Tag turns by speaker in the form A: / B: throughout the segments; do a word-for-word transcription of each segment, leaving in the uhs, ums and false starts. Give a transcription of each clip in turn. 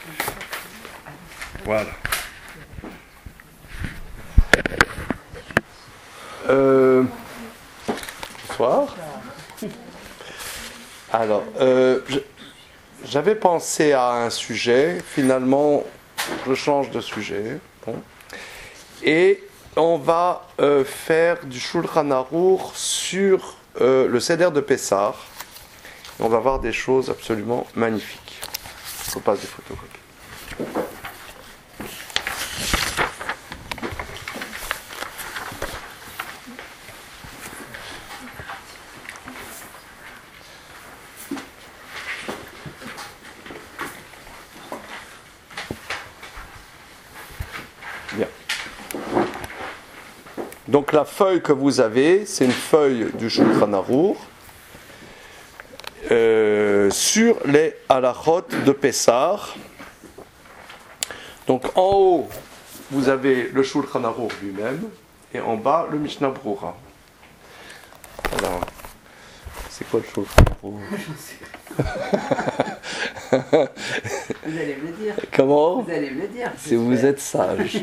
A: Voilà. Euh, bonsoir. Alors, euh, je, j'avais pensé à un sujet, finalement, je change de sujet. Bon. Et on va euh, faire du Shulchan Aruch sur euh, le Seder de Pessah. On va voir des choses absolument magnifiques. Je passe des photocopies. Bien. Donc la feuille que vous avez, c'est une feuille du Shulchan Aruch euh, sur les halachot de Pessah. Donc en haut, vous avez le Shulchan Aruch lui-même, et en bas, le Mishnah Brura. Alors, c'est quoi le Shulchan Aruch?
B: Vous allez me le dire.
A: Comment?
B: Vous allez me le dire.
A: Si vous êtes sage.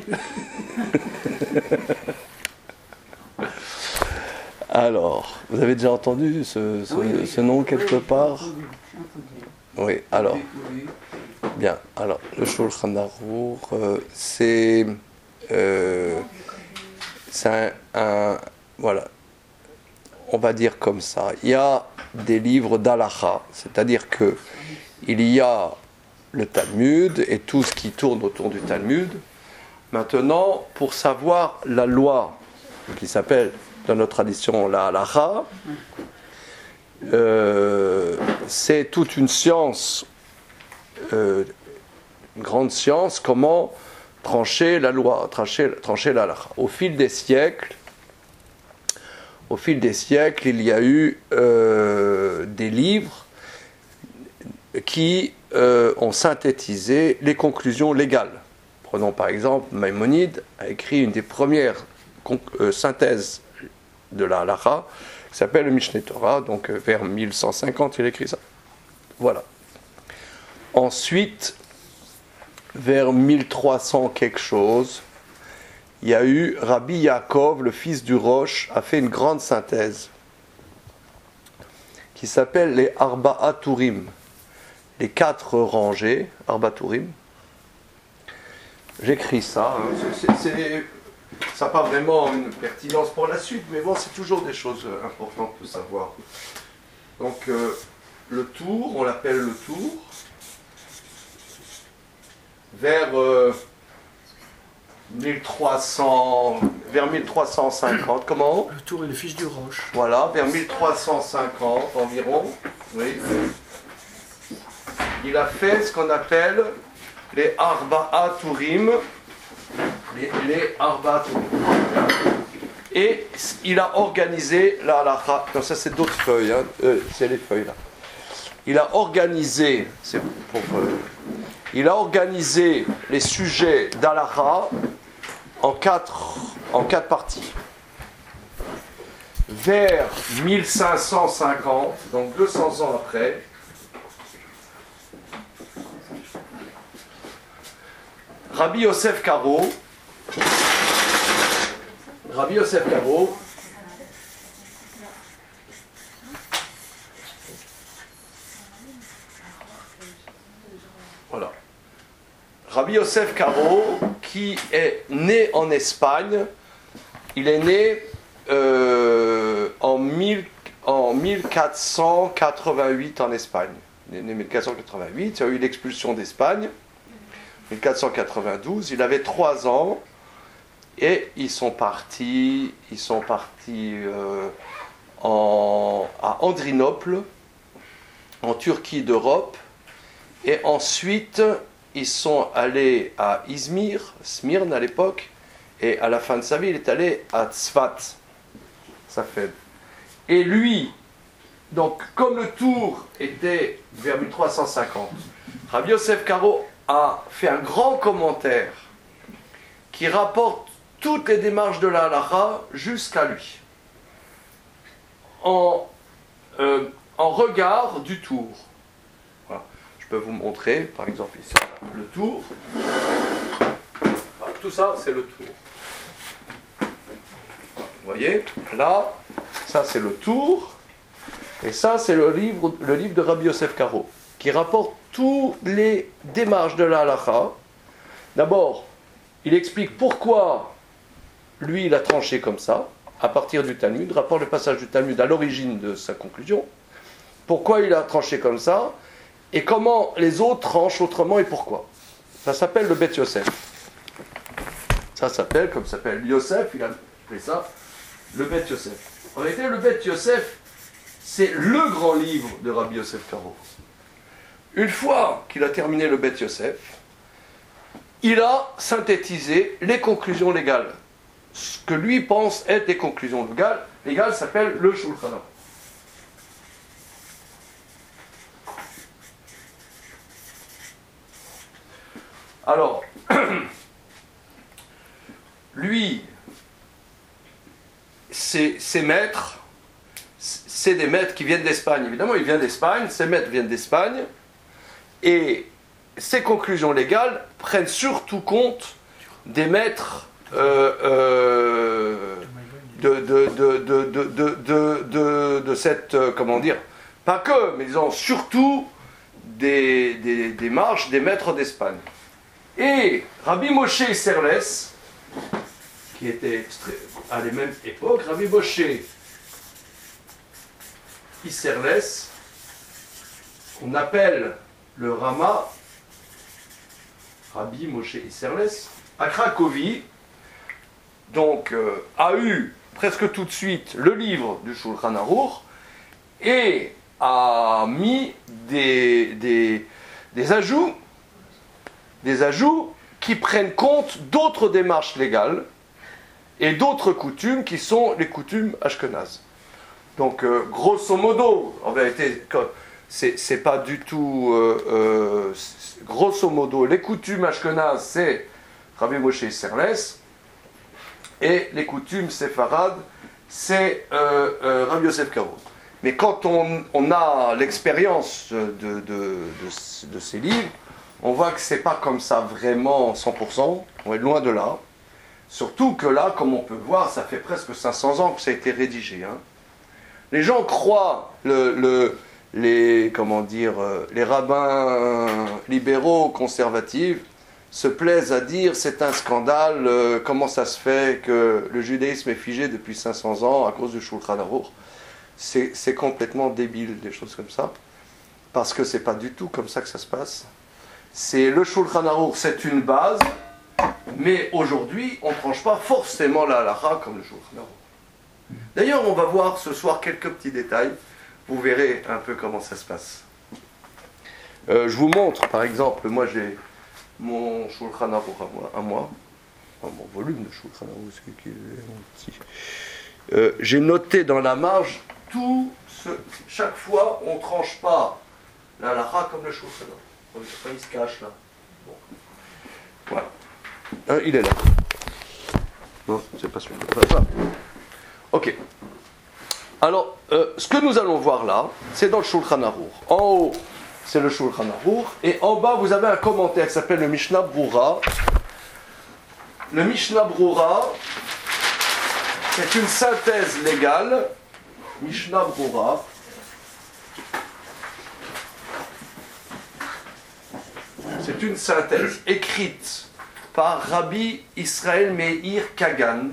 A: Alors, vous avez déjà entendu ce, ce,
B: oui, oui.
A: ce nom quelque
B: oui,
A: part?
B: J'ai entendu, j'ai entendu.
A: Oui, alors,
B: Oui, oui.
A: bien. Alors, le Shulchan Aruch, euh, c'est, euh, c'est un, un, voilà, on va dire comme ça. Il y a des livres d'Halacha, c'est-à-dire que il y a le Talmud et tout ce qui tourne autour du Talmud. Maintenant, pour savoir la loi qui s'appelle dans notre tradition la halacha, euh, c'est toute une science, euh, une grande science, comment trancher la loi, trancher, trancher la halacha. Au fil des siècles, au fil des siècles, il y a eu euh, des livres qui euh, ont synthétisé les conclusions légales. Prenons par exemple, Maïmonide a écrit une des premières con- euh, synthèses de la halacha, qui s'appelle le Mishneh Torah, donc euh, vers mille cent cinquante, il a écrit ça. Voilà. Ensuite, vers mille trois cents quelque chose, il y a eu Rabbi Yaakov, le fils du Rosh, a fait une grande synthèse qui s'appelle les Arba'a Turim, les quatre rangées, Arba'a Turim. J'écris ça, hein. c'est, c'est, c'est, ça n'a pas vraiment une pertinence pour la suite, mais bon, c'est toujours des choses importantes de savoir. Donc, euh, le tour, on l'appelle le tour, vers euh, mille trois cents, vers mille trois cent cinquante, comment?
C: Le tour et le fils du roche.
A: Voilà, vers mille trois cent cinquante environ, oui. Il a fait ce qu'on appelle les Arba'a Turim, les, les Arba'a Turim. Et il a organisé la halacha. Non, ça c'est d'autres feuilles, hein. euh, c'est les feuilles là. Il a organisé, c'est pour, euh, il a organisé les sujets d'halacha en quatre, en quatre parties. Vers mille cinq cent cinquante, donc deux cents ans après, Rabbi Yosef Karo, Rabbi Yosef Karo, voilà. Rabbi Yosef Karo, qui est né en Espagne, il est né euh, en, mille, en mille quatre cent quatre-vingt-huit en Espagne. Il est né en mille quatre cent quatre-vingt-huit, il y a eu l'expulsion d'Espagne. mille quatre cent quatre-vingt-douze, il avait trois ans et ils sont partis, ils sont partis euh, en, à Andrinople, en Turquie d'Europe, et ensuite ils sont allés à Izmir, Smyrne à l'époque, et à la fin de sa vie il est allé à Tzfat, Safed. Et lui, donc comme le tour était vers mille trois cent cinquante, Rabbi Yosef Karo a fait un grand commentaire qui rapporte toutes les démarches de la halacha jusqu'à lui, en, euh, en regard du tour. Voilà. Je peux vous montrer, par exemple ici, le tour. Tout ça, c'est le tour. Vous voyez, là, ça c'est le tour, et ça c'est le livre, le livre de Rabbi Yosef Karo, qui rapporte toutes les démarches de la halakha. D'abord, il explique pourquoi lui il a tranché comme ça, à partir du Talmud, rapporte le passage du Talmud à l'origine de sa conclusion, pourquoi il a tranché comme ça, et comment les autres tranchent autrement et pourquoi. Ça s'appelle le Bet Yosef. Ça s'appelle, comme s'appelle Yosef, il a fait ça, le Bet Yosef. En réalité, le Bet Yosef, c'est le grand livre de Rabbi Yosef Karo. Une fois qu'il a terminé le Bet Yosef, il a synthétisé les conclusions légales. Ce que lui pense être des conclusions légales, légales s'appelle le Shulchan Aruch. Alors, lui, ses, ses maîtres, c'est des maîtres qui viennent d'Espagne. Évidemment, il vient d'Espagne, ses maîtres viennent d'Espagne, et ses conclusions légales prennent surtout compte des maîtres euh, euh, de, de, de, de, de, de, de, de, de cette, euh, comment dire, pas que, mais disons surtout des, des, des marches des maîtres d'Espagne. Et Rabbi Moshe Isserles, qui était à la même époque, Rabbi Moshe Isserles, qu'on appelle le Rama, Rabbi Moshe Isserles, à Cracovie, donc euh, a eu presque tout de suite le livre du Shulchan Aruch et a mis des, des, des ajouts des ajouts qui prennent compte d'autres démarches légales et d'autres coutumes qui sont les coutumes ashkénazes. Donc, euh, grosso modo, en vérité, c'est, c'est pas du tout... Euh, euh, grosso modo, les coutumes ashkénazes, c'est Rabbi Moshe Isserles, et les coutumes séfarades, c'est euh, euh, Rabbi Yosef Karo. Mais quand on, on a l'expérience de, de, de, de ces livres, on voit que c'est pas comme ça vraiment cent pour cent, on est loin de là. Surtout que là, comme on peut voir, ça fait presque cinq cents ans que ça a été rédigé. Hein. Les gens croient, le, le, les, comment dire, les rabbins libéraux, conservatifs, se plaisent à dire c'est un scandale, euh, comment ça se fait que le judaïsme est figé depuis cinq cents ans à cause du Shulchan Aruch. C'est, c'est complètement débile, des choses comme ça, parce que c'est pas du tout comme ça que ça se passe. C'est le Shulchan Aruch, c'est une base, mais aujourd'hui, on ne tranche pas forcément la halakha comme le Shulchan Aruch. D'ailleurs, on va voir ce soir quelques petits détails, vous verrez un peu comment ça se passe. Euh, je vous montre, par exemple, moi j'ai mon Shulchan Aruch à moi, à moi, enfin, mon volume de Shulchan Aruch, c'est qui est mon petit. Euh, j'ai noté dans la marge tout ce, chaque fois on ne tranche pas la halakha comme le Shulchan Aruch. Il se cache là. Bon. Voilà. Hein, il est là. Non, c'est pas celui-là. Voilà. Ok. Alors, euh, ce que nous allons voir là, c'est dans le Shulchan Aruch. En haut, c'est le Shulchan Aruch, et en bas, vous avez un commentaire qui s'appelle le Mishnah Brura. Le Mishnah Brura, c'est une synthèse légale. Mishnah Brura. C'est une synthèse écrite par Rabbi Israël Meir Kagan.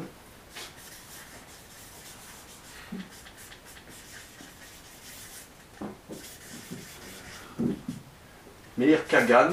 A: Meir Kagan,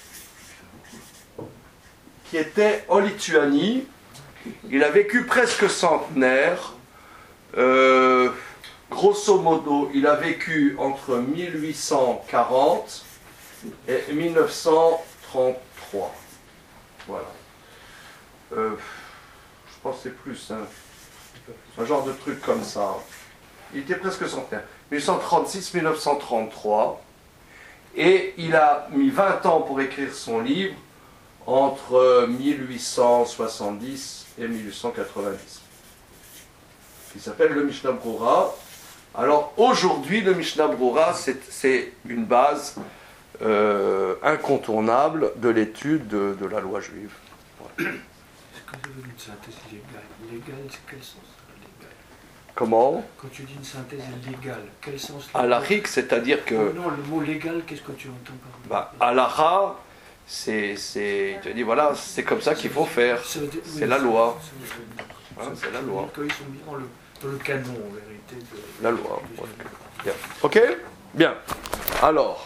A: qui était en Lituanie. Il a vécu presque centenaire. Euh, grosso modo, il a vécu entre mille huit cent quarante et mille neuf cent trente-trois. Voilà. Euh, je pense que c'est plus, hein. Un genre de truc comme ça. Il était presque centenaire. mille huit cent trente-six à mille neuf cent trente-trois. Et il a mis vingt ans pour écrire son livre entre mille huit cent soixante-dix et mille huit cent quatre-vingt-dix. Il s'appelle le Mishnah Brura. Alors aujourd'hui, le Mishnah Brura, c'est, c'est une base euh, incontournable de l'étude de, de la loi juive. Voilà.
C: Est-ce que vous dites une synthèse légale? Légale, c'est quel sens légal?
A: Comment?
C: Quand tu dis une synthèse légale, quel sens?
A: Halachique, c'est-à-dire que...
C: Non, le mot légal, qu'est-ce que tu entends par là?
A: Bah, halacha, c'est, c'est, tu dis voilà, c'est comme ça qu'il faut faire. C'est la loi. Hein, c'est la loi.
C: Quand ils sont mis dans le, dans le canon, en vérité. De,
A: la loi. Ouais. Bien. Ok? Bien. Alors,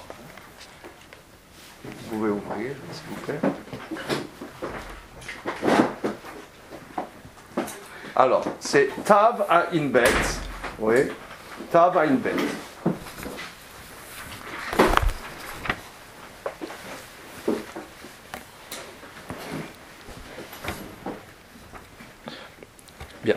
A: vous pouvez ouvrir, s'il vous plaît. Alors, c'est Tav à Inbet. Oui. Tav à Inbet. Bien.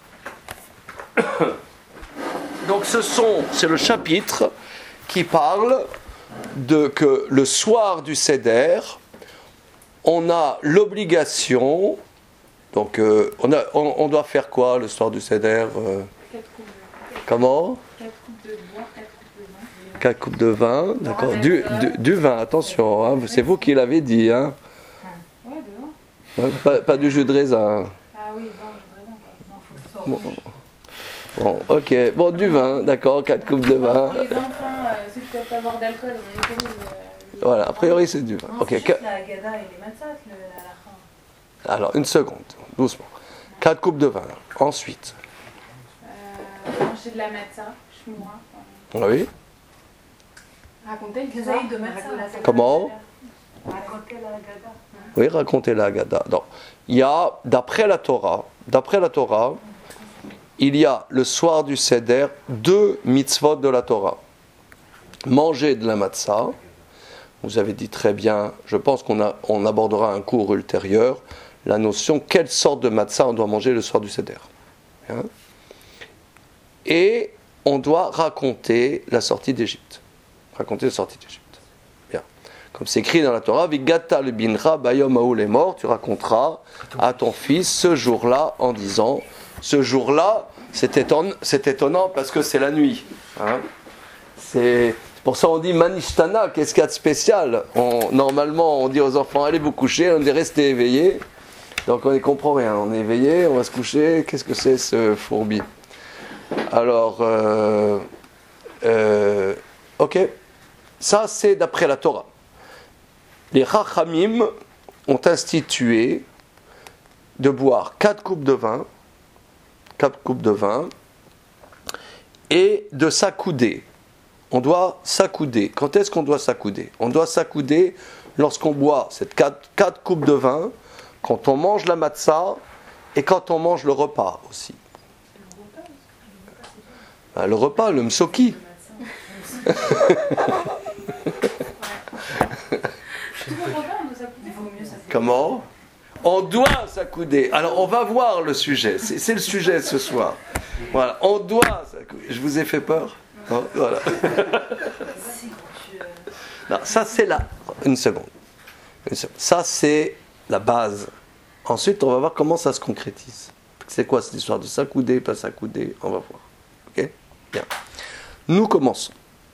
A: Donc, ce sont, c'est le chapitre qui parle de que le soir du Seder, on a l'obligation. Donc, euh, on, a, on, on doit faire quoi le soir du Seder euh,
D: Quatre coupes de
A: Comment
D: Quatre coupes de bois, quatre coupes de vin.
A: Quatre coupes de vin, d'accord. Du, du, du vin, attention, hein, c'est vous qui l'avez dit. Hein.
D: Ouais, de vin.
A: Ouais, pas, pas du jus de raisin.
D: Ah oui, vin, je voudrais bien. Non, faut que ce soit
A: Bon, bon, ok. Bon, du vin, d'accord, quatre coupes de vin.
D: Pour les enfants, euh, ceux qui ne peuvent pas boire d'alcool, on est connu.
A: Voilà, a priori c'est du vin.
D: Non,
A: Ok.
D: c'est
A: que-
D: juste la Haggadah et les matzahs, le- à la fin.
A: Alors, une seconde, doucement. Quatre coupes de vin. Ensuite,
D: Euh, manger de la matzah, shmoura.
A: oui.
D: Raconter le Kézaï de matzah.
A: Comment
D: Raconter la Haggadah.
A: Oui, racontez la Haggadah. Donc, il y a, d'après la Torah, d'après la Torah, il y a le soir du Seder deux mitzvot de la Torah. Manger de la matzah. Vous avez dit très bien, je pense qu'on a, on abordera un cours ultérieur, la notion quelle sorte de matzah on doit manger le soir du Seder. Hein? Et on doit raconter la sortie d'Égypte. Raconter la sortie d'Égypte. Bien. Comme c'est écrit dans la Torah, Vigata le binra bayom haoul est mort, tu raconteras à ton fils ce jour-là en disant, ce jour-là, c'est étonnant, c'est étonnant parce que c'est la nuit. Hein? C'est pour ça on dit manishtana, qu'est-ce qu'il y a de spécial? on, Normalement, on dit aux enfants, allez vous coucher, on dit restez éveillés. Donc on ne comprend rien, on est éveillé, on va se coucher, qu'est-ce que c'est ce fourbi? Alors, euh, euh, ok, ça c'est d'après la Torah. Les Chachamim ont institué de boire quatre coupes de vin, quatre coupes de vin, et de s'accouder. On doit s'accouder. Quand est-ce qu'on doit s'accouder? On doit s'accouder lorsqu'on boit ces quatre, quatre coupes de vin, quand on mange la matzah et quand on mange le repas aussi. Ben, le repas, le msoki. Comment? On doit s'accouder. Alors on va voir le sujet. C'est, c'est le sujet ce soir. Voilà. On doit s'accouder. Je vous ai fait peur? Non, voilà. Non, ça c'est là. Une seconde. Une seconde. Ça c'est la base. Ensuite, on va voir comment ça se concrétise. C'est quoi cette histoire de s'accouder, pas s'accouder? On va voir. Ok? Bien. Nous commençons.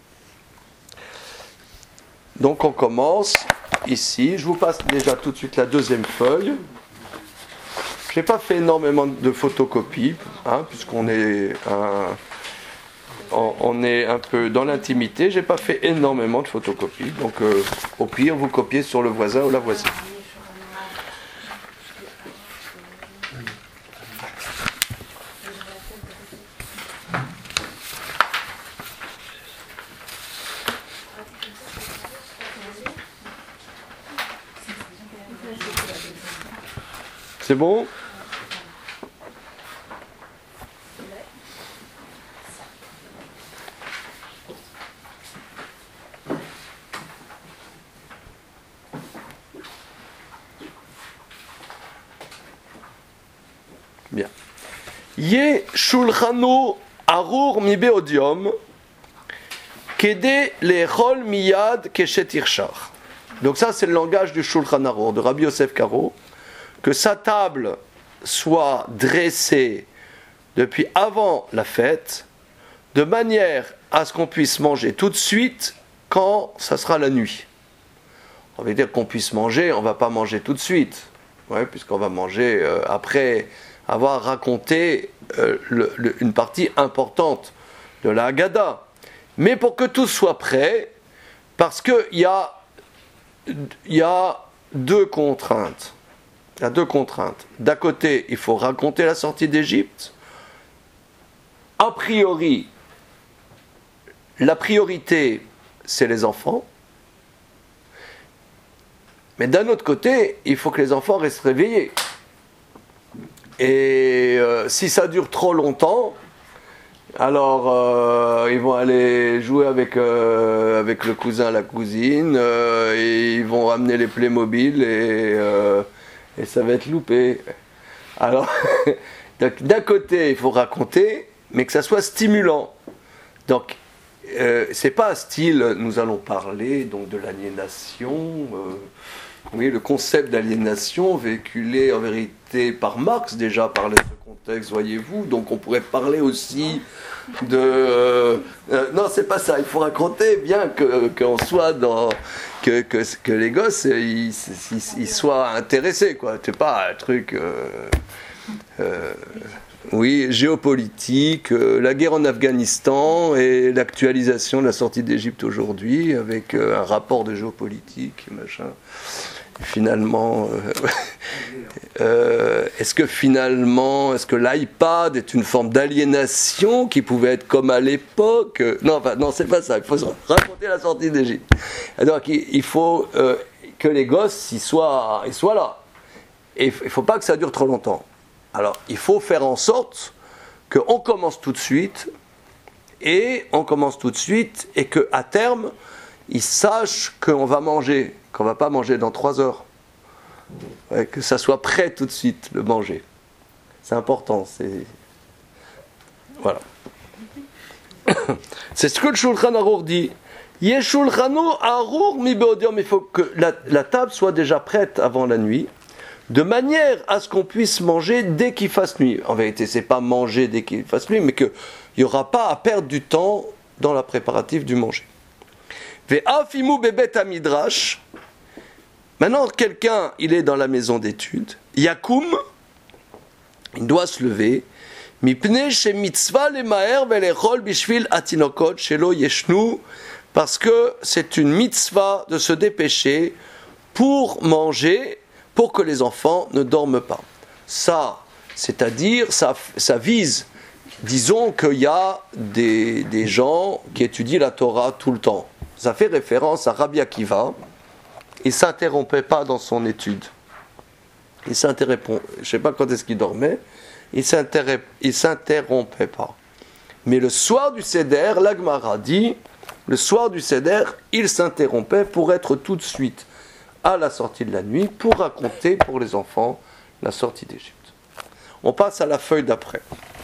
A: Donc on commence ici. Je vous passe déjà tout de suite la deuxième feuille. Je n'ai pas fait énormément de photocopies, hein, puisqu'on est un, on, on est un peu dans l'intimité. Je n'ai pas fait énormément de photocopies. Donc euh, au pire, vous copiez sur le voisin ou la voisine. C'est bon? Bien. Ye shulchano arur mi beodium kede lechol miyad keshet irshar. Donc ça c'est le langage du Shulchan Arour de Rabbi Yosef Karo, que sa table soit dressée depuis avant la fête, de manière à ce qu'on puisse manger tout de suite quand ça sera la nuit. On veut dire qu'on puisse manger, on ne va pas manger tout de suite, ouais, puisqu'on va manger euh, après avoir raconté euh, le, le, une partie importante de la Haggadah. Mais pour que tout soit prêt, parce qu'il y a, y a deux contraintes. Il y a deux contraintes. D'un côté, il faut raconter la sortie d'Égypte. A priori, la priorité, c'est les enfants. Mais d'un autre côté, il faut que les enfants restent réveillés. Et euh, si ça dure trop longtemps, alors euh, ils vont aller jouer avec, euh, avec le cousin, la cousine, euh, et ils vont ramener les Playmobil et, euh, et ça va être loupé. Alors, d'un côté, il faut raconter, mais que ça soit stimulant. Donc, euh, c'est pas un style, nous allons parler donc de l'aliénation. Euh, Oui, le concept d'aliénation véhiculé en vérité par Marx, déjà parlait de ce contexte, voyez-vous. Donc on pourrait parler aussi de... Euh, euh, non, c'est pas ça. Il faut raconter bien que, qu'on soit dans... Que, que, que les gosses, ils, ils, ils soient intéressés, quoi. C'est pas un truc... Euh, euh, oui, géopolitique, euh, la guerre en Afghanistan et l'actualisation de la sortie d'Égypte aujourd'hui avec euh, un rapport de géopolitique, machin. Finalement, euh, euh, est-ce que finalement, est-ce que l'iPad est une forme d'aliénation qui pouvait être comme à l'époque? Non, enfin, non, c'est pas ça. Il faut raconter la sortie d'Égypte. Donc, il, il faut euh, que les gosses ils soient, ils soient là. Et il ne faut pas que ça dure trop longtemps. Alors, il faut faire en sorte qu'on commence tout de suite, et on commence tout de suite, et qu'à terme, ils sachent qu'on va manger, qu'on ne va pas manger dans trois heures. Ouais, que ça soit prêt tout de suite, le manger. C'est important. C'est... Voilà. C'est ce que le Shulchan Arour dit. Yeshulchanu Arour mi beodiom. Il faut que la, la table soit déjà prête avant la nuit, de manière à ce qu'on puisse manger dès qu'il fasse nuit. En vérité, c'est pas manger dès qu'il fasse nuit, mais qu'il n'y aura pas à perdre du temps dans la préparatif du manger. Ve'afimu bebet hamidrash. Maintenant, quelqu'un, il est dans la maison d'études. Yakum, il doit se lever. Mipne she mitzvah lemaher velechol bishvil atinokot shelo yeshnu, parce que c'est une mitzvah de se dépêcher pour manger, pour que les enfants ne dorment pas. Ça, c'est-à-dire, ça, ça vise, disons qu'il y a des, des gens qui étudient la Torah tout le temps. Ça fait référence à Rabbi Akiva. Il ne s'interrompait pas dans son étude. Il s'interrompait, je ne sais pas quand est-ce qu'il dormait, il ne s'interrompait pas. Mais le soir du Seder, l'Agmara dit, le soir du Seder, il s'interrompait pour être tout de suite à la sortie de la nuit, pour raconter pour les enfants la sortie d'Égypte. On passe à la feuille d'après.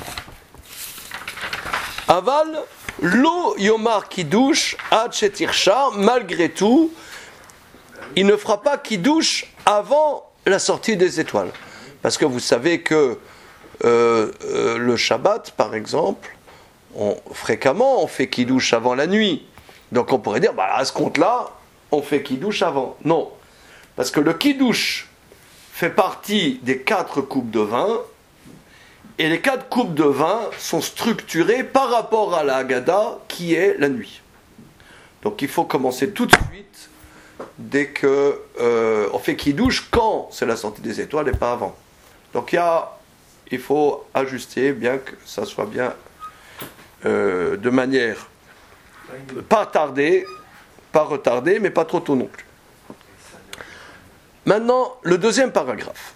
A: Aval, lo yomar kiddush ad shetirsha, malgré tout, il ne fera pas kiddush avant la sortie des étoiles. Parce que vous savez que euh, euh, le Shabbat, par exemple, on, fréquemment on fait kiddush avant la nuit. Donc on pourrait dire, bah, à ce compte-là, on fait kiddush avant. Non. Parce que le kiddush fait partie des quatre coupes de vin, et les quatre coupes de vin sont structurées par rapport à la Haggadah qui est la nuit. Donc il faut commencer tout de suite dès que euh, on fait kiddush quand c'est la sortie des étoiles et pas avant. Donc il y a, il faut ajuster bien que ça soit bien euh, de manière pas tardée, pas retardée, mais pas trop tôt non plus. Maintenant, le deuxième paragraphe.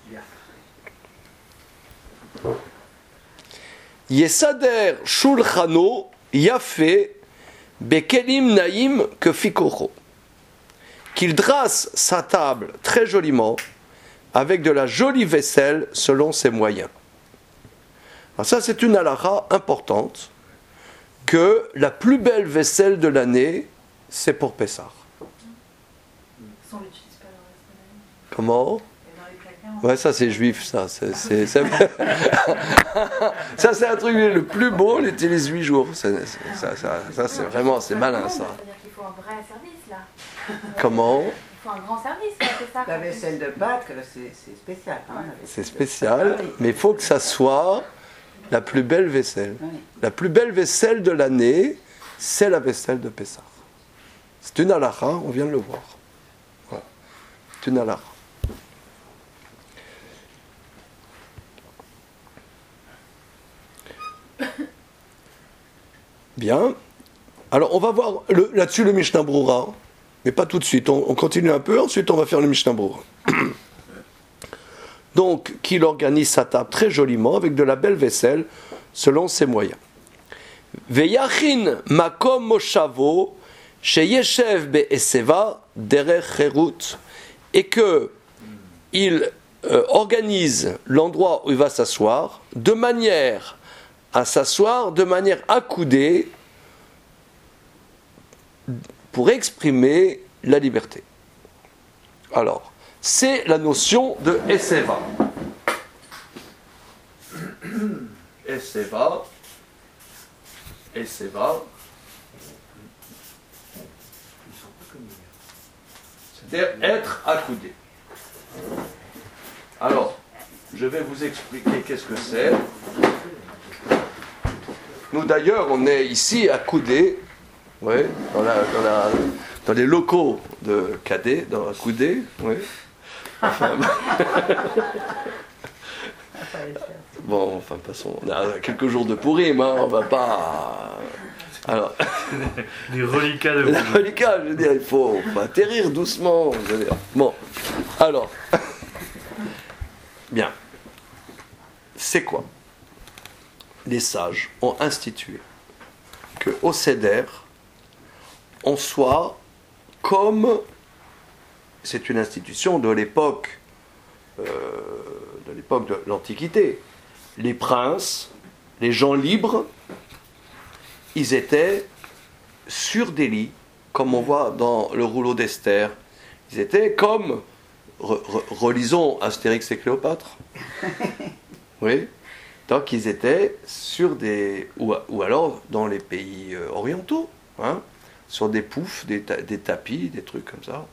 A: Yesader shulchano yafe bekelim naïm que fikoro. Qu'il drasse sa table très joliment avec de la jolie vaisselle selon ses moyens. Alors ça, c'est une halakha importante, que la plus belle vaisselle de l'année, c'est pour Pessah.
D: On l'utilise pas dans la semaine.
A: Comment ?
D: Et dans les placards,
A: Ouais, ça c'est juif, ça. C'est, c'est, c'est... ça c'est un truc le plus beau, on l'utilise huit jours. C'est, c'est, ça, ça, ça c'est vraiment, c'est malin ça.
D: C'est-à-dire qu'il faut un vrai service. là.
A: Comment?
D: Il faut un grand service, là, c'est ça.
B: La vaisselle de Pâques, c'est c'est spécial. Hein, la vaisselle
A: C'est
B: de
A: spécial,
B: Pâques. Ah oui.
A: mais il faut que ça soit la plus belle vaisselle.
B: Oui.
A: La plus belle vaisselle de l'année, c'est la vaisselle de Pessah. C'est une halakha, on vient de le voir. Voilà. C'est une halakha. Bien. Alors, on va voir le- là-dessus le Mishnah Brura, mais pas tout de suite. On, on continue un peu, ensuite on va faire le Mishnah Brura. Donc, qu'il organise sa table très joliment avec de la belle vaisselle selon ses moyens. Veyachin makom moshavo sheyeshev be'eseva derech cherut, et que il euh, organise l'endroit où il va s'asseoir de manière à s'asseoir de manière accoudée pour exprimer la liberté. Alors, c'est la notion de Eseva. Eseva. Eseva. C'est-à-dire être accoudé. Alors, je vais vous expliquer qu'est-ce que c'est. Nous d'ailleurs, on est ici accoudés, ouais, dans, la, dans, la, dans les locaux de Cadet, dans Accoudé, ouais. Enfin, bon, enfin, passons. On a quelques jours de Pourim, hein, on va pas. Alors,
C: Des reliquats de
A: la
C: rouge.
A: reliquat, je veux dire, il faut, faut atterrir doucement. Je veux dire. Bon, alors, bien. C'est quoi? Les sages ont institué qu'au Seder, on soit comme, c'est une institution de l'époque, euh, de l'époque de l'Antiquité. Les princes, les gens libres, ils étaient sur des lits, comme on voit dans le rouleau d'Esther. Ils étaient comme, re, re, relisons Astérix et Cléopâtre. Oui. Donc ils étaient sur des, ou, ou alors dans les pays euh, orientaux, hein, sur des poufs, des, ta, des tapis, des trucs comme ça.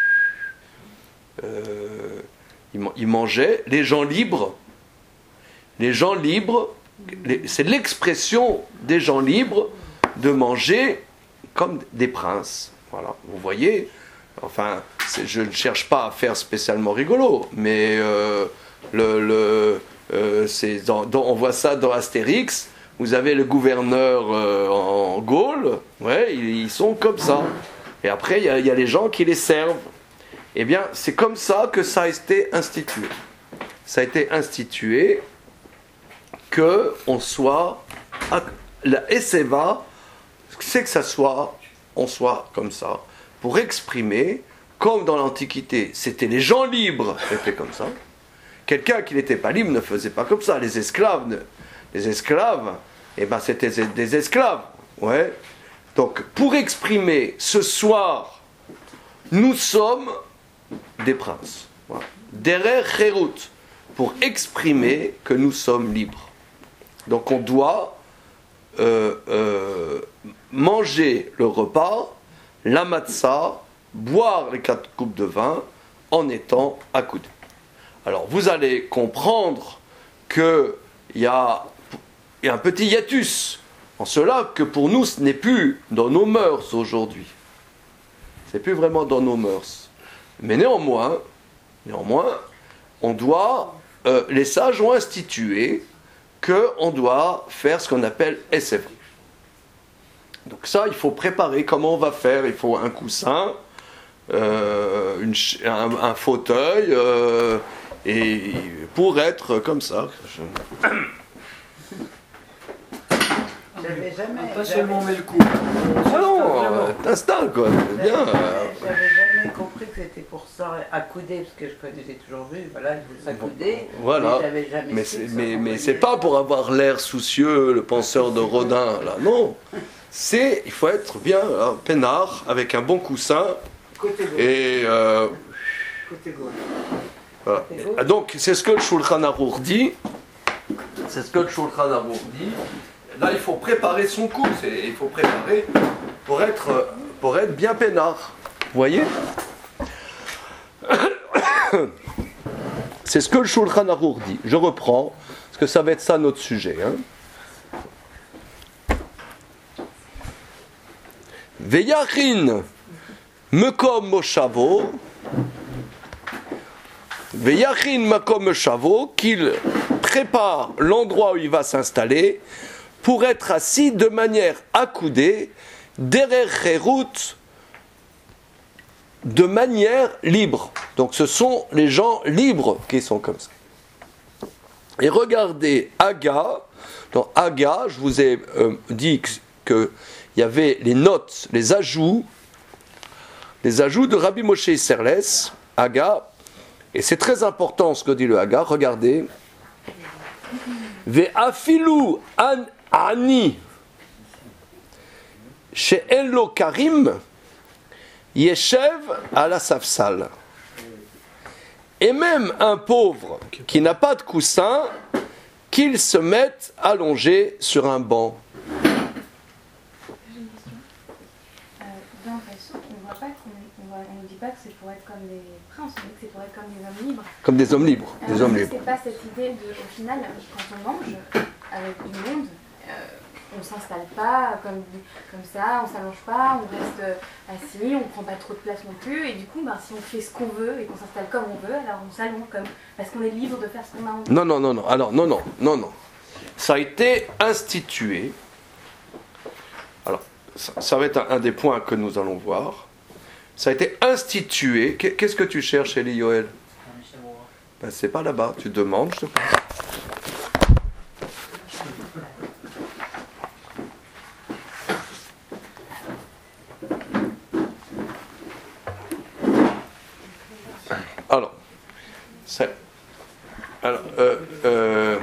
A: Euh, ils, ils mangeaient, les gens libres, les gens libres, les, c'est l'expression des gens libres de manger comme des princes. Voilà, vous voyez, enfin, je ne cherche pas à faire spécialement rigolo, mais euh, le... le Euh, c'est dans, dans, on voit ça dans Astérix. Vous avez le gouverneur euh, en Gaule, ouais, ils, ils sont comme ça. Et après, il y, y a les gens qui les servent. Eh bien, c'est comme ça que ça a été institué. Ça a été institué que on soit la Eseva, c'est que ça soit, on soit comme ça, pour exprimer, comme dans l'Antiquité, c'était les gens libres qui étaient comme ça. Quelqu'un qui n'était pas libre ne faisait pas comme ça. Les esclaves, les esclaves, eh ben c'était des esclaves. Ouais. Donc, pour exprimer ce soir, nous sommes des princes. Voilà. Derech cherut, pour exprimer que nous sommes libres. Donc, on doit euh, euh, manger le repas, la matzah, boire les quatre coupes de vin en étant accoudés. Alors, vous allez comprendre qu'il y a, y a un petit hiatus, en cela que pour nous, ce n'est plus dans nos mœurs aujourd'hui. Ce n'est plus vraiment dans nos mœurs. Mais néanmoins, néanmoins on doit, euh, les sages ont institué qu'on doit faire ce qu'on appelle Eseva. Donc ça, il faut préparer comment on va faire. Il faut un coussin, euh, une, un, un fauteuil... Euh, et pour être comme ça. Je...
B: J'avais jamais.
C: Pas seulement on met le coup.
A: Ah non, euh, instinct quoi, c'est bien.
B: J'avais, j'avais jamais compris que c'était pour ça, accoudé, parce que je connaissais toujours vu, voilà, il faut s'accouder.
A: Voilà.
B: Mais j'avais jamais
A: Mais
B: su
A: c'est,
B: que ça
A: mais, mais
B: renvoyait.
A: c'est pas pour avoir l'air soucieux, le penseur de Rodin, là, non. C'est, il faut être bien hein, peinard, avec un bon coussin,
B: Côté gauche.
A: et... Euh,
B: Côté gauche.
A: voilà. Et donc, c'est ce que le Shulchan Aruch dit. C'est ce que le Shulchan Aruch dit. Là, il faut préparer son coup. C'est, il faut préparer pour être, pourrait être bien peinard. Vous voyez? C'est ce que le Shulchan Aruch dit. Je reprends, parce que ça va être ça notre sujet. Hein. Veyachin mekom moshavo, veyachin mekom moshavo, qu'il prépare l'endroit où il va s'installer pour être assis de manière accoudée, derer cherut, de manière libre. Donc ce sont les gens libres qui sont comme ça. Et regardez Aga. Dans Aga, je vous ai euh, dit qu'il y avait les notes, les ajouts, les ajouts de Rabbi Moshe Isserles, Aga, et c'est très important ce que dit le Aga. Regardez. Ve'afilu an ani she'en lo karim Yeshev à la safsal. Et même un pauvre qui n'a pas de coussin, qu'il se mette allongé sur un banc.
D: J'ai une question. Euh, dans le Réseau, on ne voit pas qu'on on ne dit pas que c'est pour être comme des princes, on dit que c'est pour être comme des hommes libres.
A: Comme des hommes libres.
D: Euh,
A: des hommes
D: c'est
A: libres.
D: pas cette idée de, au final, quand on mange avec du monde, euh, on ne s'installe pas comme, comme ça, on ne s'allonge pas, on reste assis, on ne prend pas trop de place non plus. Et du coup, ben, si on fait ce qu'on veut et qu'on s'installe comme on veut, alors on s'allonge comme, parce qu'on est libre de faire ce qu'on a envie.
A: Non, non, non, non. Alors, non, non, non, non. Ça a été institué. Alors, ça, ça va être un, un des points que nous allons voir. Ça a été institué. Qu'est-ce que tu cherches, Eli Yoel? Ben, c'est pas là-bas. Tu demandes, je te passe. Alors, c'est, alors euh, euh,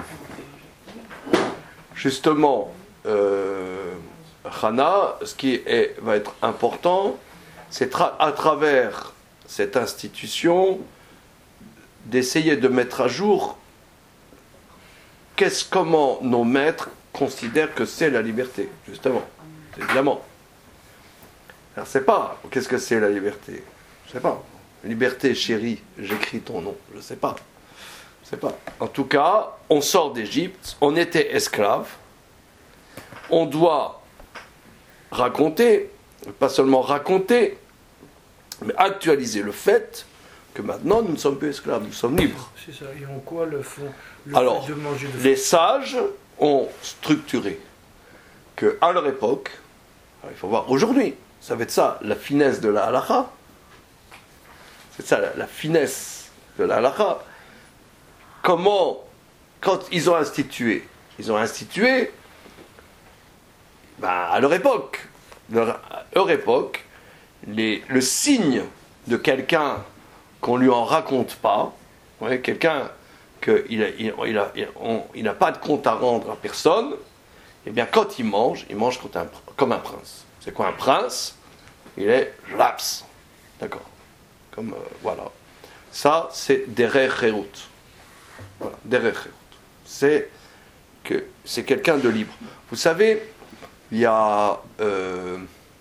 A: justement, euh, Hana, ce qui est, va être important, c'est tra- à travers cette institution d'essayer de mettre à jour qu'est-ce, comment nos maîtres considèrent que c'est la liberté, justement, évidemment. Alors, c'est pas qu'est-ce que c'est la liberté, je sais pas. Liberté, chérie, j'écris ton nom. Je ne sais pas. Je sais pas. En tout cas, on sort d'Égypte, on était esclaves. On doit raconter, pas seulement raconter, mais actualiser le fait que maintenant nous ne sommes plus esclaves, nous sommes libres.
C: C'est ça. Et en quoi le font le
A: Alors,
C: fait de manger de
A: les sages ont structuré que à leur époque, il faut voir aujourd'hui, ça va être ça, la finesse de la halakha. C'est ça la, la finesse de la halakha. Comment, quand ils ont institué, ils ont institué, ben, à leur époque, leur, à leur époque, les, le signe de quelqu'un qu'on lui en raconte pas, ouais, quelqu'un qu'il a, il, il a, il, on, il n'a pas de compte à rendre à personne, eh bien quand il mange, il mange comme un, comme un prince. C'est quoi un prince? Il est laps, d'accord. Comme, euh, voilà. Ça, c'est derer cherut. Voilà, derer cherut. C'est que c'est quelqu'un de libre. Vous savez, il y a, euh,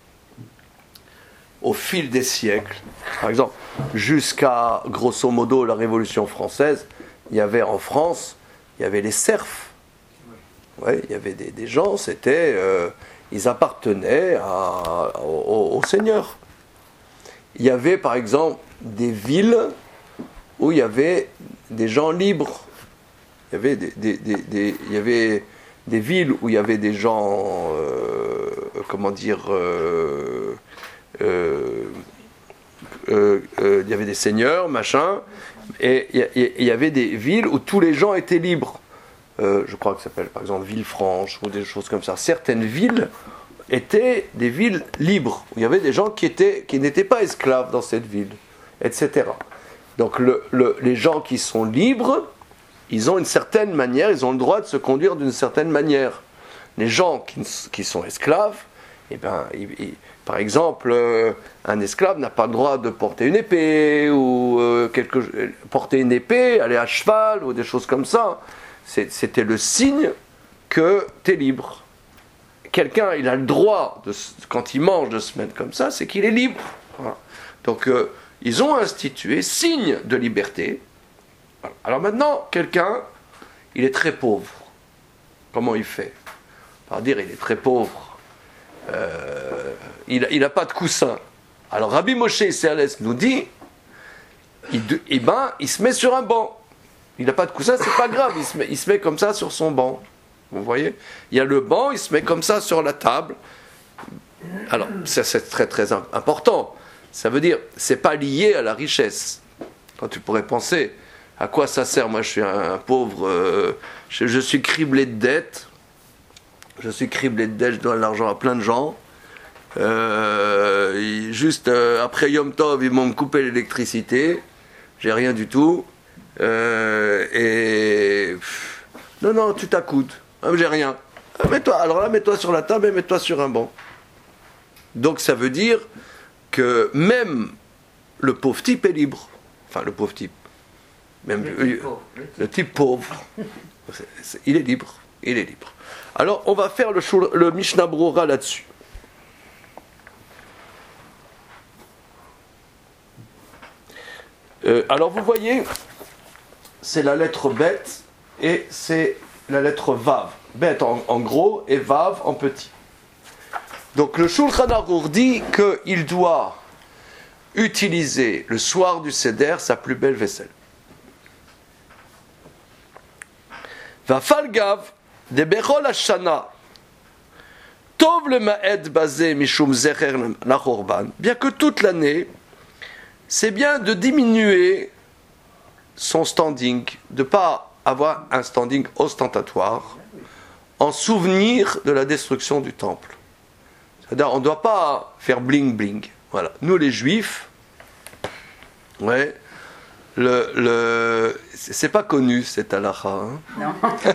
A: au fil des siècles, par exemple, jusqu'à, grosso modo, la Révolution française, il y avait en France, il y avait les serfs. Ouais, il y avait des, des gens, c'était, euh, ils appartenaient à, au, au seigneur. Il y avait par exemple des villes où il y avait des gens libres. Il y avait des, des, des, des, il y avait des villes où il y avait des gens, euh, comment dire, euh, euh, euh, euh, il y avait des seigneurs, machin, et il y avait des villes où tous les gens étaient libres. Euh, je crois que ça s'appelle par exemple Villefranche ou des choses comme ça. Certaines villes étaient des villes libres, où il y avait des gens qui, étaient, qui n'étaient pas esclaves dans cette ville, et cetera. Donc le, le, les gens qui sont libres, ils ont une certaine manière, ils ont le droit de se conduire d'une certaine manière. Les gens qui, qui sont esclaves, eh ben, ils, ils, par exemple, euh, un esclave n'a pas le droit de porter une épée, ou euh, quelque, porter une épée, aller à cheval, ou des choses comme ça. C'est, c'était le signe que tu es libre. quelqu'un, il a le droit, de, quand il mange, de se mettre comme ça, c'est qu'il est libre. Voilà. Donc, euh, ils ont institué signe de liberté. Voilà. Alors maintenant, quelqu'un, il est très pauvre. Comment il fait? Par dire, il est très pauvre. Euh, il n'a pas de coussin. Alors, Rabbi Moshe Isserles nous dit, il, eh ben, il se met sur un banc. Il n'a pas de coussin, c'est pas grave. Il se, met, il se met comme ça sur son banc. Vous voyez? Il y a le banc, il se met comme ça sur la table. Alors, ça, c'est très très important. Ça veut dire, c'est pas lié à la richesse. Quand tu pourrais penser, à quoi ça sert? Moi, je suis un, un pauvre, euh, je, je suis criblé de dettes. Je suis criblé de dettes, je dois de l'argent à plein de gens. Euh, juste euh, après Yom Tov, ils vont me couper l'électricité. J'ai rien du tout. Euh, et pff, non, non, tu t'accoudes. Ah, j'ai rien. Ah, mets-toi. Alors là, mets-toi sur la table et mets-toi sur un banc. Donc ça veut dire que même le pauvre type est libre. Enfin, le pauvre type. Même
B: Le
A: le,
B: type pauvre, le type.
A: le type pauvre. C'est- c'est- il est libre. Il est libre. Alors, on va faire le, shul- le Mishnah Brura là-dessus. Euh, alors, vous voyez, c'est la lettre Bet et c'est la lettre Vav. Bet en, en gros et Vav en petit. Donc, le Shulchan Aruch dit qu'il doit utiliser le soir du Seder sa plus belle vaisselle. Vafalgav de Bechol Hashana Tov le Ma'ed basé Mishum Zecher Nachorban, bien que toute l'année, c'est bien de diminuer son standing, de ne pas avoir un standing ostentatoire en souvenir de la destruction du temple. C'est-à-dire, on ne doit pas faire bling bling. Voilà. Nous, les Juifs, ouais, le, le, c'est pas connu cette halakha. Hein.
B: Non.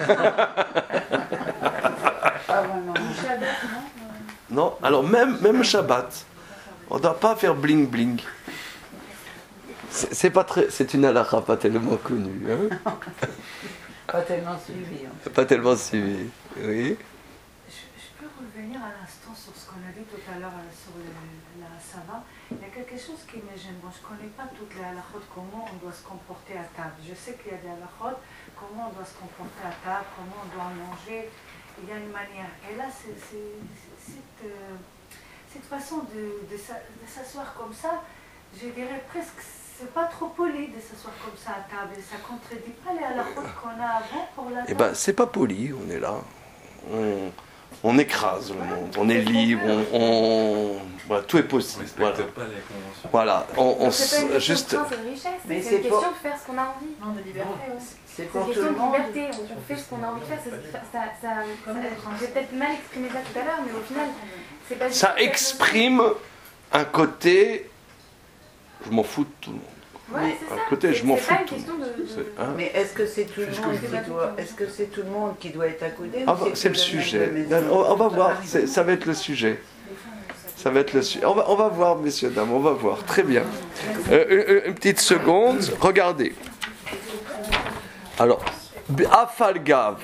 B: Pas vraiment.
A: Non, alors même, même Shabbat, on ne doit pas faire bling bling. C'est, c'est, pas très, c'est une halakha pas tellement connue. Hein.
B: Pas tellement suivi. hein.
A: Pas tellement suivie. Oui.
E: Je, je peux revenir à l'instant sur ce qu'on a dit tout à l'heure euh, sur le, la Sava. Il y a quelque chose qui me gêne. Bon, je ne connais pas toutes les halakhot, comment on doit se comporter à table. Je sais qu'il y a des halakhot, comment on doit se comporter à table, comment on doit manger. Il y a une manière. Et là, c'est, c'est, c'est, cette, euh, cette façon de, de, s'a- de s'asseoir comme ça, je dirais presque, c'est pas trop poli de s'asseoir comme ça à table. Et ça ne contredit pas les halakhot qu'on a avant pour la table.
A: Eh ben, c'est pas poli, on est là. On, on écrase le monde, on est libre, on, on- voilà, tout est
C: On
A: possible.
C: respecte
A: Voilà.
C: pas les conventions.
A: Voilà, on, on
D: C'est pas une
A: s-
D: question
A: juste.
D: de chance et de richesse,
B: Mais
D: c'est
B: c'est
D: une
B: pour-
D: question de faire ce qu'on a envie.
E: Non, de liberté, ouais.
B: C'est
D: C'est
B: pour
D: une
B: tout
D: question
B: le
D: de
B: monde.
D: liberté, on fait ce qu'on a envie de faire. Ça, ça, ça, ça- ça- j'ai peut-être mal exprimé ça tout à l'heure, mais au final, c'est pas
A: Ça exprime un côté. Je m'en fous de tout le monde.
D: Ouais, c'est
A: Un
D: ça.
A: côté, je
D: C'est-
A: m'en
D: c'est
A: fous
D: pas
A: de
D: une
A: tout.
D: question de. de-
A: C'est- hein.
B: Mais est-ce que c'est tout le
C: Puisque
B: monde
C: je-
B: qui doit, est-ce que c'est tout le monde qui doit être accoudé
A: Ah
B: ou
A: bah, c'est le
B: que mec
A: sujet.
B: de maison?
A: On, on va voir, c'est- ça va être le sujet. Ça va être le sujet. On va, on va voir, messieurs, dames, on va voir. Très bien. Euh, une, une petite seconde, regardez. Alors, Afalgav.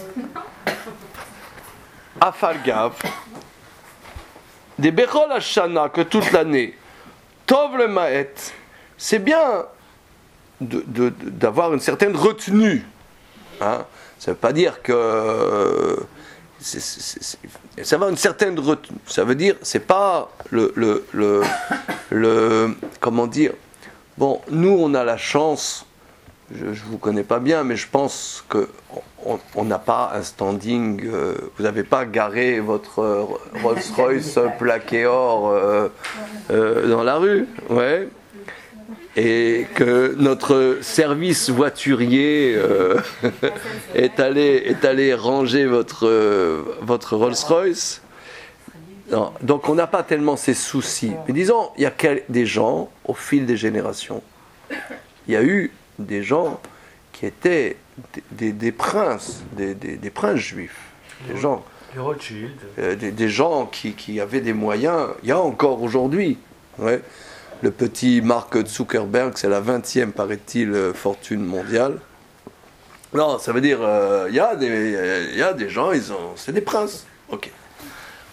A: Afalgav. Des Bechol Hashana, que toute l'année. Tov le Maet. C'est bien de- de- de- d'avoir une certaine retenue. Hein. Ça ne veut pas dire que. C'est, c'est, c'est, c'est- ça va une certaine retenue. Ça veut dire, c'est pas le, le, le, le- comment dire. Bon, nous, on a la chance. Je ne vous connais pas bien, mais je pense que on- on n'a pas un standing. euh, vous n'avez pas garé votre euh, Rolls-Royce plaqué or euh, euh, dans la rue, ouais. Et que notre service voiturier euh, est, allé, est allé ranger votre, euh, votre Rolls-Royce. Non, donc on n'a pas tellement ces soucis. Mais disons, il y a quel- des gens, au fil des générations, il y a eu des gens qui étaient des, des- des princes, des, des- des princes juifs, des gens,
C: Les Rothschild.
A: euh, des, des gens qui, qui avaient des moyens. Il y a encore aujourd'hui, ouais. Le petit Mark Zuckerberg, c'est la vingtième, paraît-il, euh, fortune mondiale. Non, ça veut dire, euh, il y a des, il y a des gens, ils ont, c'est des princes. Ok.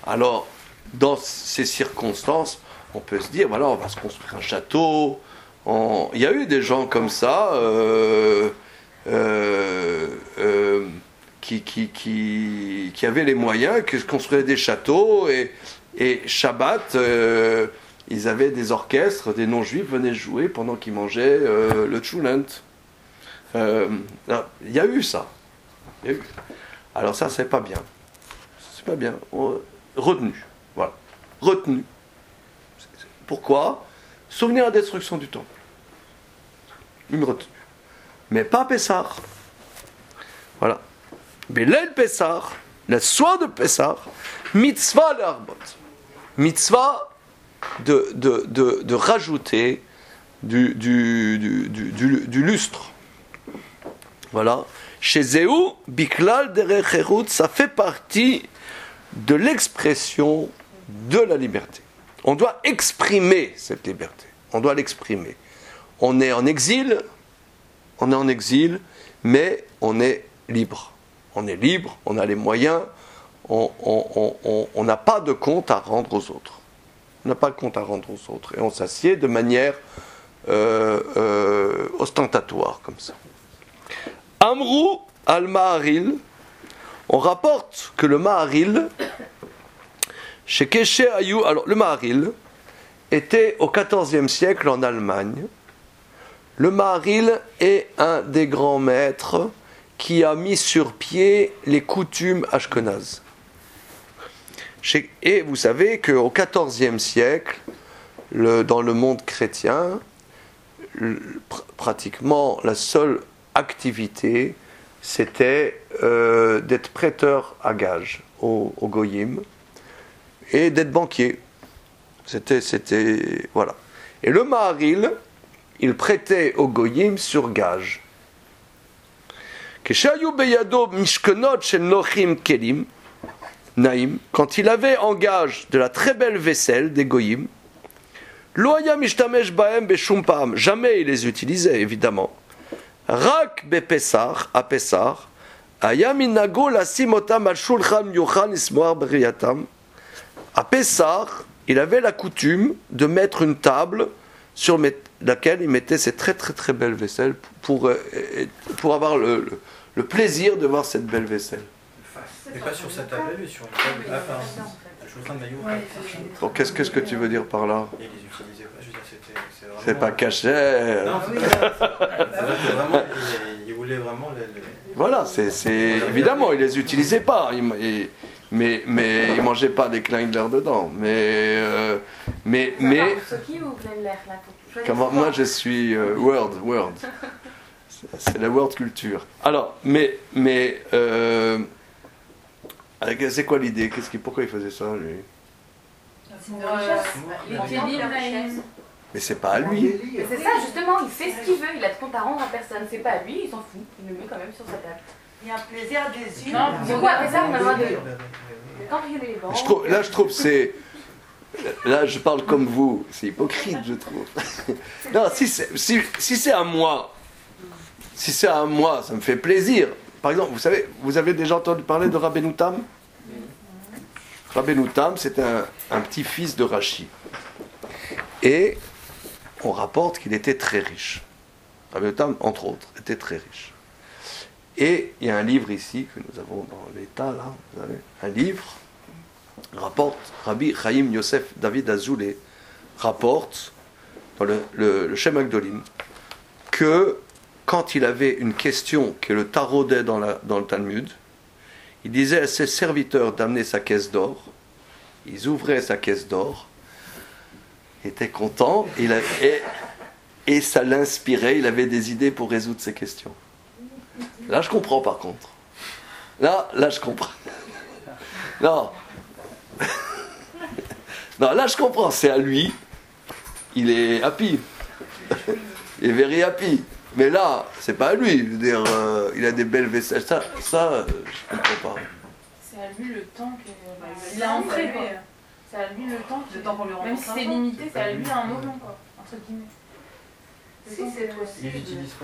A: Alors, dans ces circonstances, on peut se dire, voilà, on va se construire un château. On... Il y a eu des gens comme ça euh, euh, euh, qui, qui, qui, qui avaient les moyens, qui construisaient des châteaux, et, et Shabbat, euh, ils avaient des orchestres, des non-juifs venaient jouer pendant qu'ils mangeaient euh, le tchoulent. Euh, il y a eu ça. Il y a eu. Alors ça, c'est pas bien. C'est pas bien. On... Retenu. Voilà. Retenu. Pourquoi? Souvenir à la destruction du temple. Une retenue. Mais pas Pessah. Voilà. Mais l'aile Pessah, le soir de Pessah, mitzvah l'arbot. Mitzvah de, de, de, de rajouter du, du, du, du, du, du lustre. Voilà. Chez Zéhou, Biklal derech herut, ça fait partie de l'expression de la liberté. On doit exprimer cette liberté. On doit l'exprimer. On est en exil, on est en exil, mais on est libre. On est libre, on a les moyens, on n'a pas de compte à rendre aux autres. On n'a pas de compte à rendre aux autres. Et on s'assied de manière euh, euh, ostentatoire, comme ça. Amrou al-Maharil, on rapporte que le Maharil, chez Keshe Ayou, alors le Maharil était au quatorzième siècle en Allemagne. Le Maharil est un des grands maîtres qui a mis sur pied les coutumes ashkénazes. Et vous savez qu'au quatorzième siècle, le, dans le monde chrétien, le, pr- pratiquement la seule activité, c'était euh, d'être prêteur à gages au, au Goyim et d'être banquier. C'était, c'était, voilà. Et le Maharil, il prêtait au Goyim sur gage. Naïm, quand il avait en gage de la très belle vaisselle des Goyim, jamais il les utilisait, évidemment. Rak be Pessah, à Pessah, ayaminago la simotam al shulchan yuchan ismoar beriyatam. À Pessah, il avait la coutume de mettre une table sur laquelle il mettait ces très très très belles vaisselles pour, pour avoir le, le, le plaisir de voir cette belle vaisselle.
F: Mais pas sur sa table à lui, sur une table à part.
A: Donc qu'est-ce, qu'est-ce que tu veux dire par là?
F: Il les utilisait pas, je veux dire, c'était, c'est vraiment...
A: C'est pas caché.
F: Non, c'est vraiment, il, il voulait vraiment les... les...
A: Voilà, c'est, c'est... évidemment, il les utilisait pas, il, il, mais, mais il mangeait pas des Kleinler dedans. Mais, euh, mais, mais... Comment, moi je suis euh, Word, Word. C'est, c'est la Word culture. Alors, mais, mais... Euh, c'est quoi l'idée? Qu'est-ce qui, pourquoi il faisait ça, lui?
D: C'est une richesse. Il était libre.
A: Mais c'est pas à lui.
D: Mais c'est ça, justement, il fait ce qu'il veut, il a de compte à rendre à personne. C'est pas à lui, il s'en fout. Il le met quand même sur sa table.
E: Il y a un plaisir des yeux.
D: Non, c'est quoi après ça, on a le droit de. Quand il y a les bancs.
A: Je trouve, là, je trouve c'est. Là, je parle comme vous. C'est hypocrite, je trouve. Non, si c'est, si, si c'est à moi, si c'est à moi, ça me fait plaisir. Par exemple, vous savez, vous avez déjà entendu parler de Rabbeinu Tam? Rabbeinu Tam, c'était un, un petit-fils de Rashi. Et on rapporte qu'il était très riche. Rabbeinu Tam, entre autres, était très riche. Et il y a un livre ici, que nous avons dans l'état, là, vous savez, un livre, rapporte, Rabbi Chaim Yosef David Azoulay, rapporte, dans le, le, le Shem Agdolim, que quand il avait une question que le taraudait dans, la, dans le Talmud, il disait à ses serviteurs d'amener sa caisse d'or. Ils ouvraient sa caisse d'or, il était content, il a, et, et ça l'inspirait, il avait des idées pour résoudre ces questions. Là, je comprends par contre. Là, là, je comprends. Non. Non, là, je comprends, c'est à lui. Il est happy. Il est very happy. Mais là, c'est pas à lui. Je veux dire, euh, il a des belles vaisselles. Ça, ça euh, je comprends pas.
G: C'est à lui le temps qu'il a entré, quoi. C'est à lui le temps qu'il...
B: Le temps qu'on lui rend
G: Même si c'est limité, c'est à lui un moment, quoi. Entre guillemets.
E: Si c'est possible.
F: Il l'utilise pas.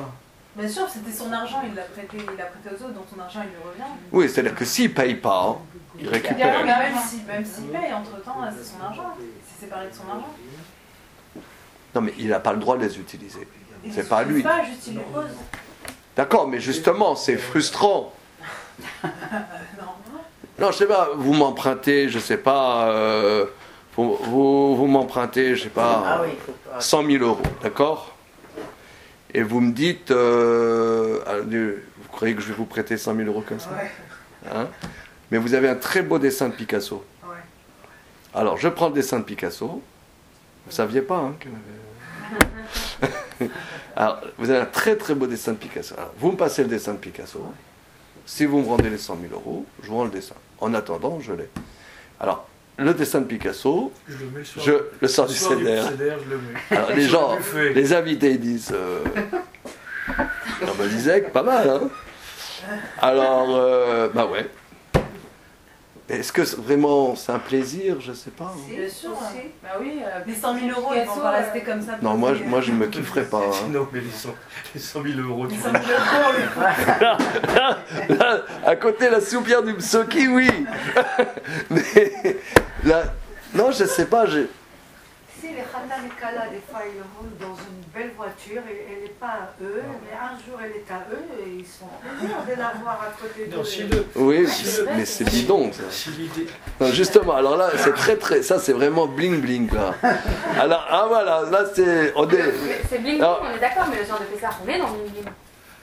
G: Bien sûr, c'était son argent, il l'a prêté, il l'a prêté aux autres, donc son argent il lui revient.
A: Oui, c'est-à-dire que s'il ne paye pas, hein, il récupère.
G: Mais même s'il même s'il paye, entre-temps, c'est son argent. C'est séparé de son argent.
A: Non, mais il n'a pas le droit de les utiliser.
G: Il
A: C'est
G: les
A: pas
G: utilise
A: lui.
G: Pas, juste il les pose.
A: D'accord, mais justement, c'est frustrant.
G: Non.
A: Non, je sais pas, vous m'empruntez, je sais pas, euh, vous, vous, vous m'empruntez, je sais pas,
B: Ah oui, il faut pas.
A: cent mille euros, d'accord? Et vous me dites, euh, ah, Dieu, vous croyez que je vais vous prêter cent mille euros comme ça?
G: Ouais.
A: Hein? Mais vous avez un très beau dessin de Picasso.
G: Ouais.
A: Alors, je prends le dessin de Picasso. Vous ne saviez pas, hein, qu'il y en avait... Alors, vous avez un très très beau dessin de Picasso. Alors, vous me passez le dessin de Picasso. Si vous me rendez les cent mille euros, je vous rends le dessin. En attendant, je l'ai. Alors, le dessin de Picasso,
C: Je le mets le soir,
A: je le sors
C: le
A: du
C: soir
A: C D R.
C: C D R, je le mets.
A: Alors, les
C: Sur
A: gens,
C: le buffet.
A: les invités, ils disent euh... non, bah, Zizek, pas mal, hein. Alors, euh, bah ouais. Est-ce que c'est vraiment c'est un plaisir? Je sais pas. hein.
G: Bien sûr.
B: aussi.
G: Bah oui, euh, les cent mille euros, ils vont pas rester comme ça.
A: Non, moi, je- moi je me kifferais pas. hein.
C: Non, mais les cent- les cent mille euros, tu
G: Les
C: vois.
G: cent mille euros, les
A: Là, là, à côté la soupière du Msoki, oui. Mais là, non, je sais pas. j'ai-
E: Si les Khatan et Kala, des fois, ils roulent dans une belle voiture, et elle n'est pas à eux, mais un jour elle est à eux, et ils sont plaisir de la voir à côté d'eux.
C: Non, si le.
A: Oui,
C: si le-
A: mais c'est bidon. Ça.
C: Si l'idée.
A: Non, justement, alors là, c'est très très. Ça, c'est vraiment bling bling là. Alors, ah voilà, là c'est. On est.
D: Mais c'est bling bling,
A: Alors-
D: on est d'accord, mais le genre de Pessard, on est dans bling bling.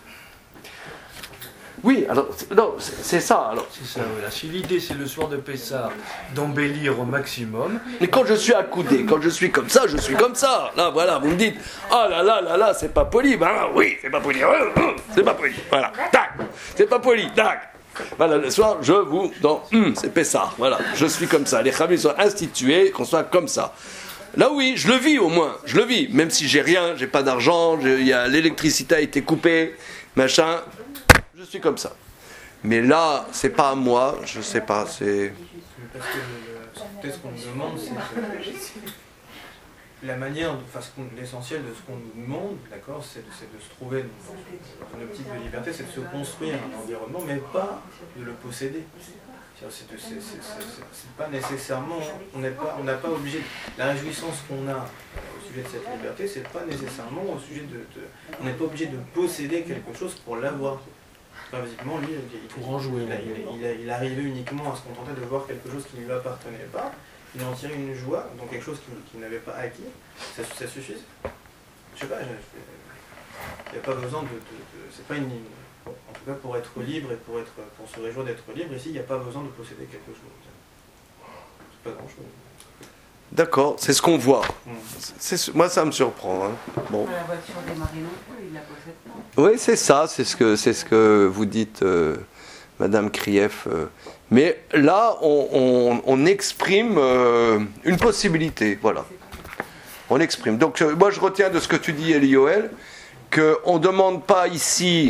A: Oui, alors c'est- non, c'est c'est ça. Alors,
C: C'est ça, voilà. Si l'idée c'est le soir de Pessah d'embellir au maximum,
A: mais quand je suis accoudé, quand je suis comme ça, je suis comme ça. Là, voilà, vous me dites, ah là là là là, c'est pas poli. Ben oui, c'est pas poli. Euh, euh, C'est pas poli. Voilà, tac. C'est pas poli, tac. Voilà, le soir, je vous dans, hum, c'est Pessah. Voilà, je suis comme ça. Les khamis sont institués, qu'on soit comme ça. Là, oui, je le vis au moins. Je le vis, même si j'ai rien, j'ai pas d'argent, je- il y a l'électricité a été coupée, machin. Je suis comme ça. Mais là, c'est pas à moi. Je sais pas. C'est.
F: Parce que le- peut-être ce qu'on nous demande, c'est que la manière, de- enfin, ce qu'on- l'essentiel de ce qu'on nous demande, d'accord, c'est de, c'est de se trouver dans dans une optique de liberté, c'est de se construire un environnement, mais pas de le posséder. C'est-à-dire, c'est de- c'est- c'est- c'est- c'est- c'est pas nécessairement, on n'est pas, on n'a pas obligé. La réjouissance qu'on a au sujet de cette liberté, c'est pas nécessairement au sujet de, de- on n'est pas obligé de posséder quelque chose pour l'avoir. Enfin, visiblement, lui, il, il-
C: pour en jouer.
F: il, a- il, a- il, a- il arrivait uniquement à se contenter de voir quelque chose qui ne lui appartenait pas, il en tirait une joie, donc quelque chose qu'il qu'il n'avait pas acquis, ça, ça suffit. Je sais pas, je- je- il n'y a pas besoin de... de- de- c'est pas une... En tout cas, pour être libre et pour, être, pour se réjouir d'être libre, ici, il n'y a pas besoin de posséder quelque chose. C'est pas grand-chose.
A: D'accord, c'est ce qu'on voit.
F: Mm.
A: C'est- moi, ça me surprend. hein. Bon.
B: La voiture démarrée non plus, il la possède pas.
A: Oui, c'est ça, c'est ce que, c'est ce que vous dites, euh, Madame Krief. euh. Mais là, on, on- on exprime euh, une possibilité, voilà. On exprime. Donc, euh, moi, je retiens de ce que tu dis, Elioël, qu'on ne demande pas ici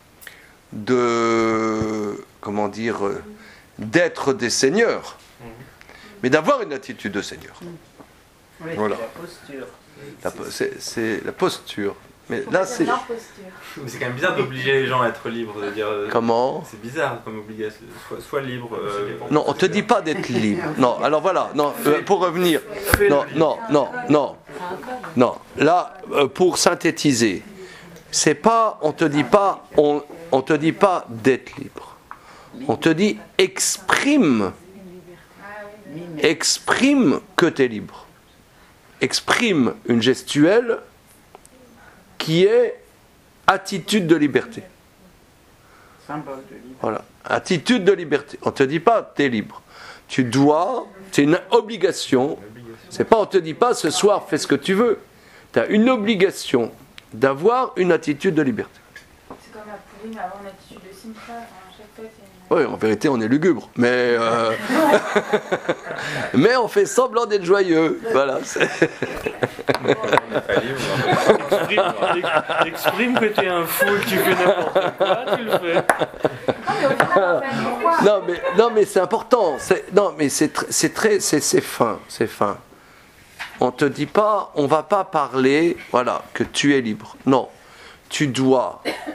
A: de, comment dire, euh, d'être des seigneurs, mais d'avoir une attitude de seigneur.
B: Oui,
A: Voilà.
B: c'est la posture.
A: La po- c'est, c'est la posture. Mais là, c'est...
D: L'imposture.
H: Mais c'est quand même bizarre d'obliger les gens à être libres, de dire. euh,
A: Comment ?
H: C'est bizarre comme obligation. Sois, sois libre. euh,
A: Non, on te dit pas d'être libre. Non, alors voilà, non, euh, pour revenir. Non, non, non, non. Non, là, euh, pour synthétiser, c'est pas, on te dit pas, on, on te dit pas d'être libre. On te dit exprime, exprime que tu es libre. Exprime une gestuelle qui est attitude de liberté.
B: Symbole de liberté.
A: Voilà, attitude de liberté. On te dit pas tu es libre. Tu dois, c'est une obligation. C'est pas on te dit pas ce soir fais ce que tu veux. Tu as une obligation d'avoir une attitude de liberté.
G: C'est comme la pouline avoir une attitude de Simcha. Enfin, à chaque fois, c'est une...
A: Oui, en vérité, on est lugubre, mais euh, mais on fait semblant d'être joyeux. Voilà. c'est-
H: pas libre.
C: Exprime, exprime que tu es un fou, que tu fais n'importe quoi, tu le fais.
D: Non, mais au final, en fait, pourquoi
A: Non, mais non, mais c'est important. C'est, non, mais c'est tr- c'est très, c'est, c'est fin, c'est fin. On te dit pas, on va pas parler, voilà, que tu es libre. Non, tu dois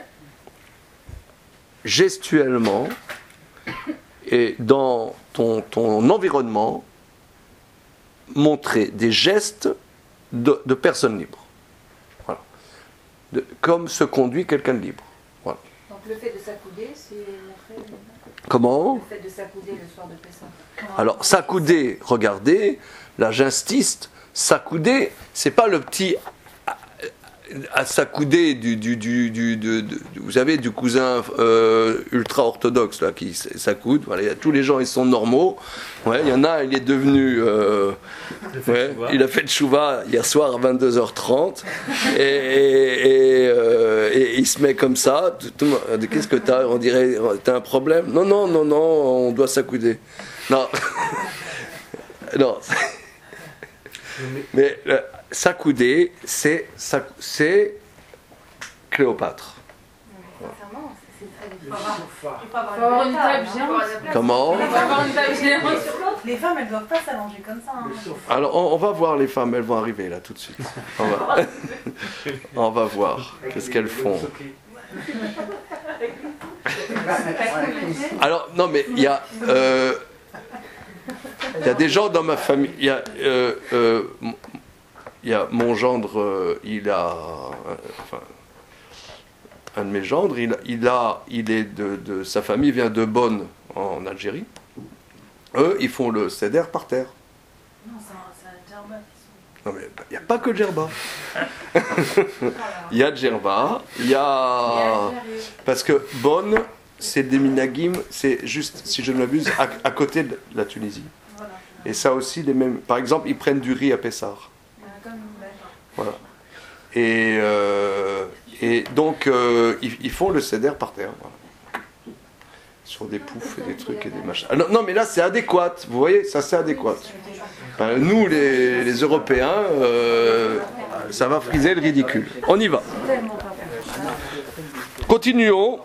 A: gestuellement et dans ton, ton environnement montrer des gestes de, de personnes libres. Voilà. De, comme se conduit quelqu'un de libre. Voilà.
I: Donc le fait de s'accouder, c'est montrer...
A: Comment ?
I: Le fait de s'accouder le soir de Pessah.
A: Alors, s'accouder, regardez, là j'insiste, s'accouder, c'est pas le petit à s'accouder du, du, du, du, du, du, vous savez, du cousin euh, ultra-orthodoxe là, qui s'accoude. Voilà, il y a, tous les gens, ils sont normaux. Ouais, il y en a, il est devenu... Euh, ouais, il a fait le chouva hier soir à vingt-deux heures trente et, et, et, euh, et il se met comme ça. Tout, tout, qu'est-ce que t'as ? On dirait, t'as un problème ? Non, non, non, non, on doit s'accouder. Non. Non. Mais euh, s'accouder, c'est, c'est Cléopâtre.
D: Sincèrement, c'est très difficile.
G: Il faut avoir une table géante.
A: Comment ?
G: Il faut avoir une table géante.
E: Les femmes, elles doivent pas s'allonger comme ça. Hein.
A: Alors, on, on va voir les femmes, elles vont arriver là tout de suite. On va, on va voir qu'est-ce qu'elles font. Alors, non, mais il y a... Euh, il y a des gens dans ma famille. Il y a, euh, euh, il y a mon gendre, euh, il a, euh, enfin, un de mes gendres, il, il a, il est de, de, sa famille vient de Bonn en Algérie. Eux, ils font le seder par terre.
G: Non, c'est un, c'est un djerba qui sont...
A: Non mais il n'y a pas que le djerba. Il y a le djerba, il y a parce que Bonn, c'est des minagim, c'est juste, si je ne m'abuse, à, à côté de la Tunisie. Et ça aussi, les mêmes. Par exemple, ils prennent du riz à Pessar. Voilà. Et, euh, et donc, euh, ils, ils font le seder par terre. Voilà. Sur des poufs et des trucs et des machins. Alors, non, mais là, c'est adéquat. Vous voyez, ça, c'est adéquat. Enfin, nous, les, les Européens, euh, ça va friser le ridicule. On y va. Continuons.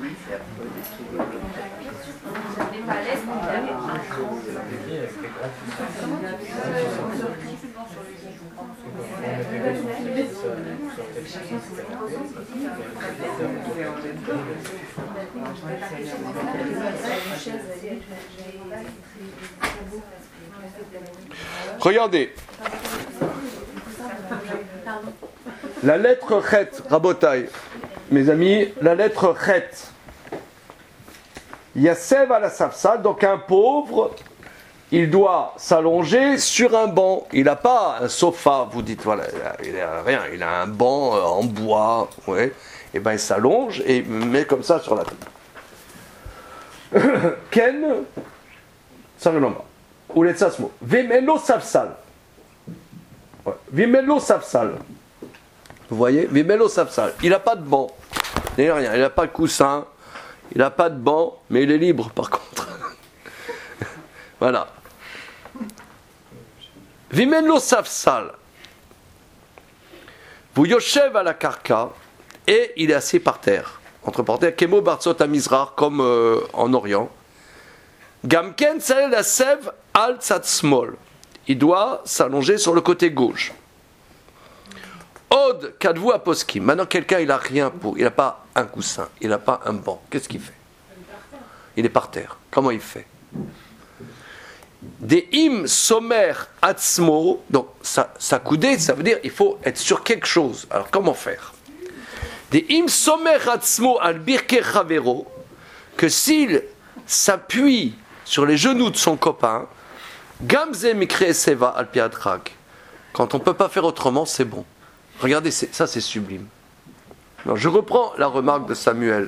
A: Regardez. La lettre Chet, Rabotai. Mes amis, la lettre Chet. Yassev à la Safsal, donc un pauvre, il doit s'allonger sur un banc. Il n'a pas un sofa, vous dites, voilà, il n'a rien, il a un banc euh, en bois, ouais. Et bien il s'allonge et il met comme ça sur la tête. Ken, Saranoma, ou les Sasmo, Vimelo Safsal. Vimelo Safsal. Vous voyez, Vimelo Safsal. Il n'a pas de banc, il n'a rien, il n'a pas de coussin. Il n'a pas de banc, mais il est libre par contre. Voilà. Vimenlo safsal. Vous yoshev à la karka, et il est assis par terre. Entre parenthèses, kemo barzot amizrar, comme euh, en Orient. Gamken sale la sev al smol. Il doit s'allonger sur le côté gauche. Od kadvu aposki. Maintenant, quelqu'un, il n'a rien pour. Il n'a pas un coussin. Il n'a pas un banc. Qu'est-ce qu'il fait ? Il est par terre. Comment il fait ? Des im somer atzmo. Donc, s'accouder, ça veut dire il faut être sur quelque chose. Alors, comment faire ? Des im somer atzmo al birke chavero. Que s'il s'appuie sur les genoux de son copain, gamze mikre seva al piadrak. Quand on ne peut pas faire autrement, c'est bon. Regardez, c'est, ça c'est sublime. Alors, je reprends la remarque de Samuel.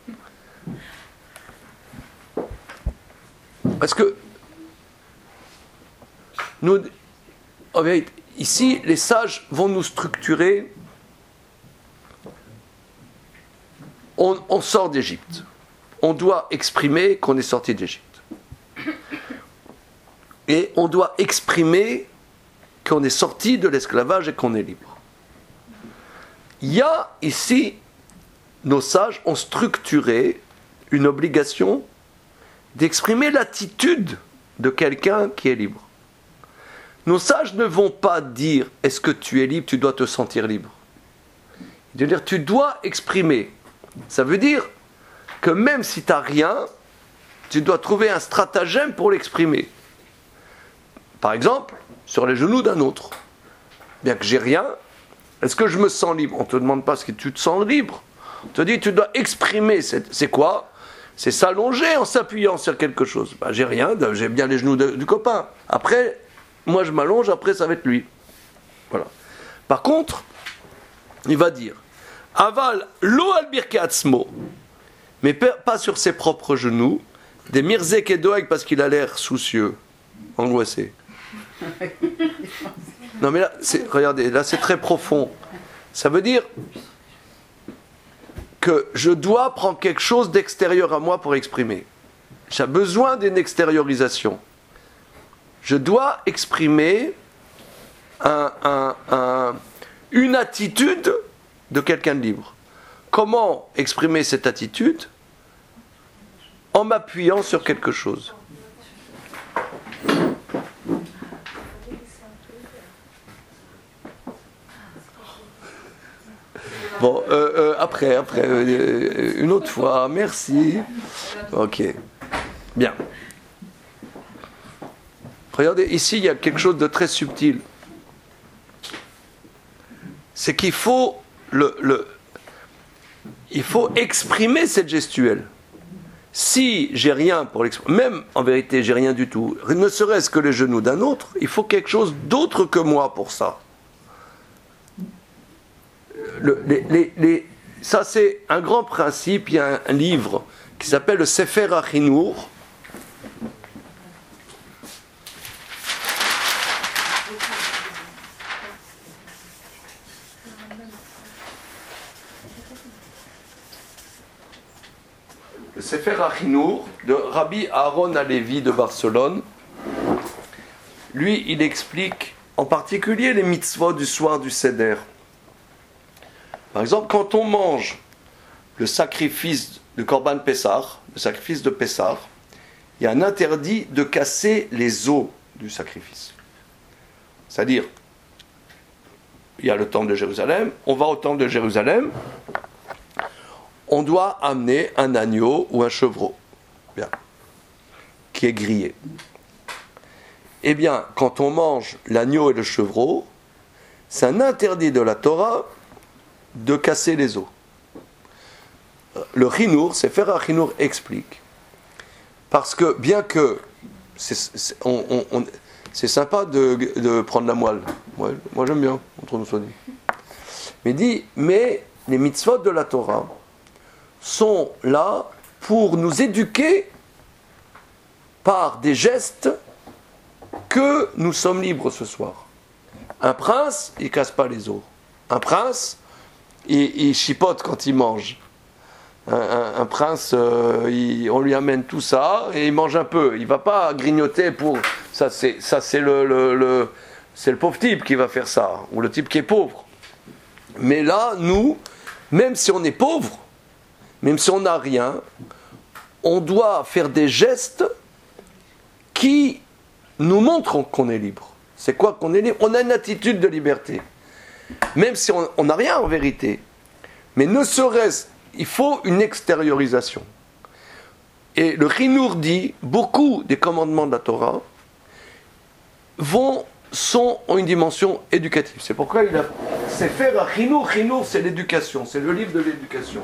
A: Parce que nous, en vérité, ici, les sages vont nous structurer. On, on sort d'Égypte. On doit exprimer qu'on est sorti d'Égypte. Et on doit exprimer qu'on est sorti de l'esclavage et qu'on est libre. Il y a ici, nos sages ont structuré une obligation d'exprimer l'attitude de quelqu'un qui est libre. Nos sages ne vont pas dire « est-ce que tu es libre, tu dois te sentir libre ». Ils vont dire « tu dois exprimer ». Ça veut dire que même si tu n'as rien, tu dois trouver un stratagème pour l'exprimer. Par exemple, sur les genoux d'un autre. Bien que j'ai rien, est-ce que je me sens libre? On ne te demande pas ce que tu te sens libre. On te dit tu dois exprimer. C'est, c'est quoi? C'est s'allonger en s'appuyant sur quelque chose. Ben, j'ai rien, j'ai bien les genoux de, du copain. Après, moi je m'allonge, après ça va être lui. Voilà. Par contre, il va dire Aval lo al birkatzmo, mais pas sur ses propres genoux, des mirzek et doeg parce qu'il a l'air soucieux, angoissé. Non mais là, c'est, regardez, là c'est très profond. Ça veut dire que je dois prendre quelque chose d'extérieur à moi pour exprimer. J'ai besoin d'une extériorisation. Je dois exprimer un, un, un, une attitude de quelqu'un de libre. Comment exprimer cette attitude? En m'appuyant sur quelque chose. Bon, euh, euh, après, après, euh, une autre fois, merci. Ok, bien. Regardez, ici, il y a quelque chose de très subtil. C'est qu'il faut, le, le, il faut exprimer cette gestuelle. Si j'ai rien pour l'exprimer, même en vérité, j'ai rien du tout, ne serait-ce que les genoux d'un autre, il faut quelque chose d'autre que moi pour ça. Le, les, les, les, ça c'est un grand principe. Il y a un, un livre qui s'appelle le Sefer HaChinour. Le Sefer HaChinour de Rabbi Aaron Halevi de Barcelone. Lui, il explique en particulier les mitzvot du soir du Seder. Par exemple, quand on mange le sacrifice de Korban Pessah, le sacrifice de Pessah, il y a un interdit de casser les os du sacrifice. C'est-à-dire, il y a le temple de Jérusalem, on va au temple de Jérusalem, on doit amener un agneau ou un chevreau, bien, qui est grillé. Eh bien, quand on mange l'agneau et le chevreau, c'est un interdit de la Torah de casser les os. Le Chinour, Sefer HaChinour explique, parce que bien que c'est, c'est, on, on, on, c'est sympa de, de prendre la moelle, moi, moi j'aime bien, entre nous soit dit, mais dit, mais les mitzvot de la Torah sont là pour nous éduquer par des gestes que nous sommes libres ce soir. Un prince, il casse pas les os. Un prince, il, il chipote quand il mange. Un, un, un prince, euh, il, on lui amène tout ça et il mange un peu. Il ne va pas grignoter pour... Ça, c'est, ça, c'est, le, le, le, c'est le pauvre type qui va faire ça, ou le type qui est pauvre. Mais là, nous, même si on est pauvre, même si on n'a rien, on doit faire des gestes qui nous montrent qu'on est libre. C'est quoi qu'on est libre? On a une attitude de liberté. Même si on n'a rien en vérité. Mais ne serait-ce, il faut une extériorisation. Et le Chinour dit, beaucoup des commandements de la Torah vont, sont, ont une dimension éducative. C'est pourquoi il a, c'est faire un Chinour. Chinour, c'est l'éducation, c'est le livre de l'éducation.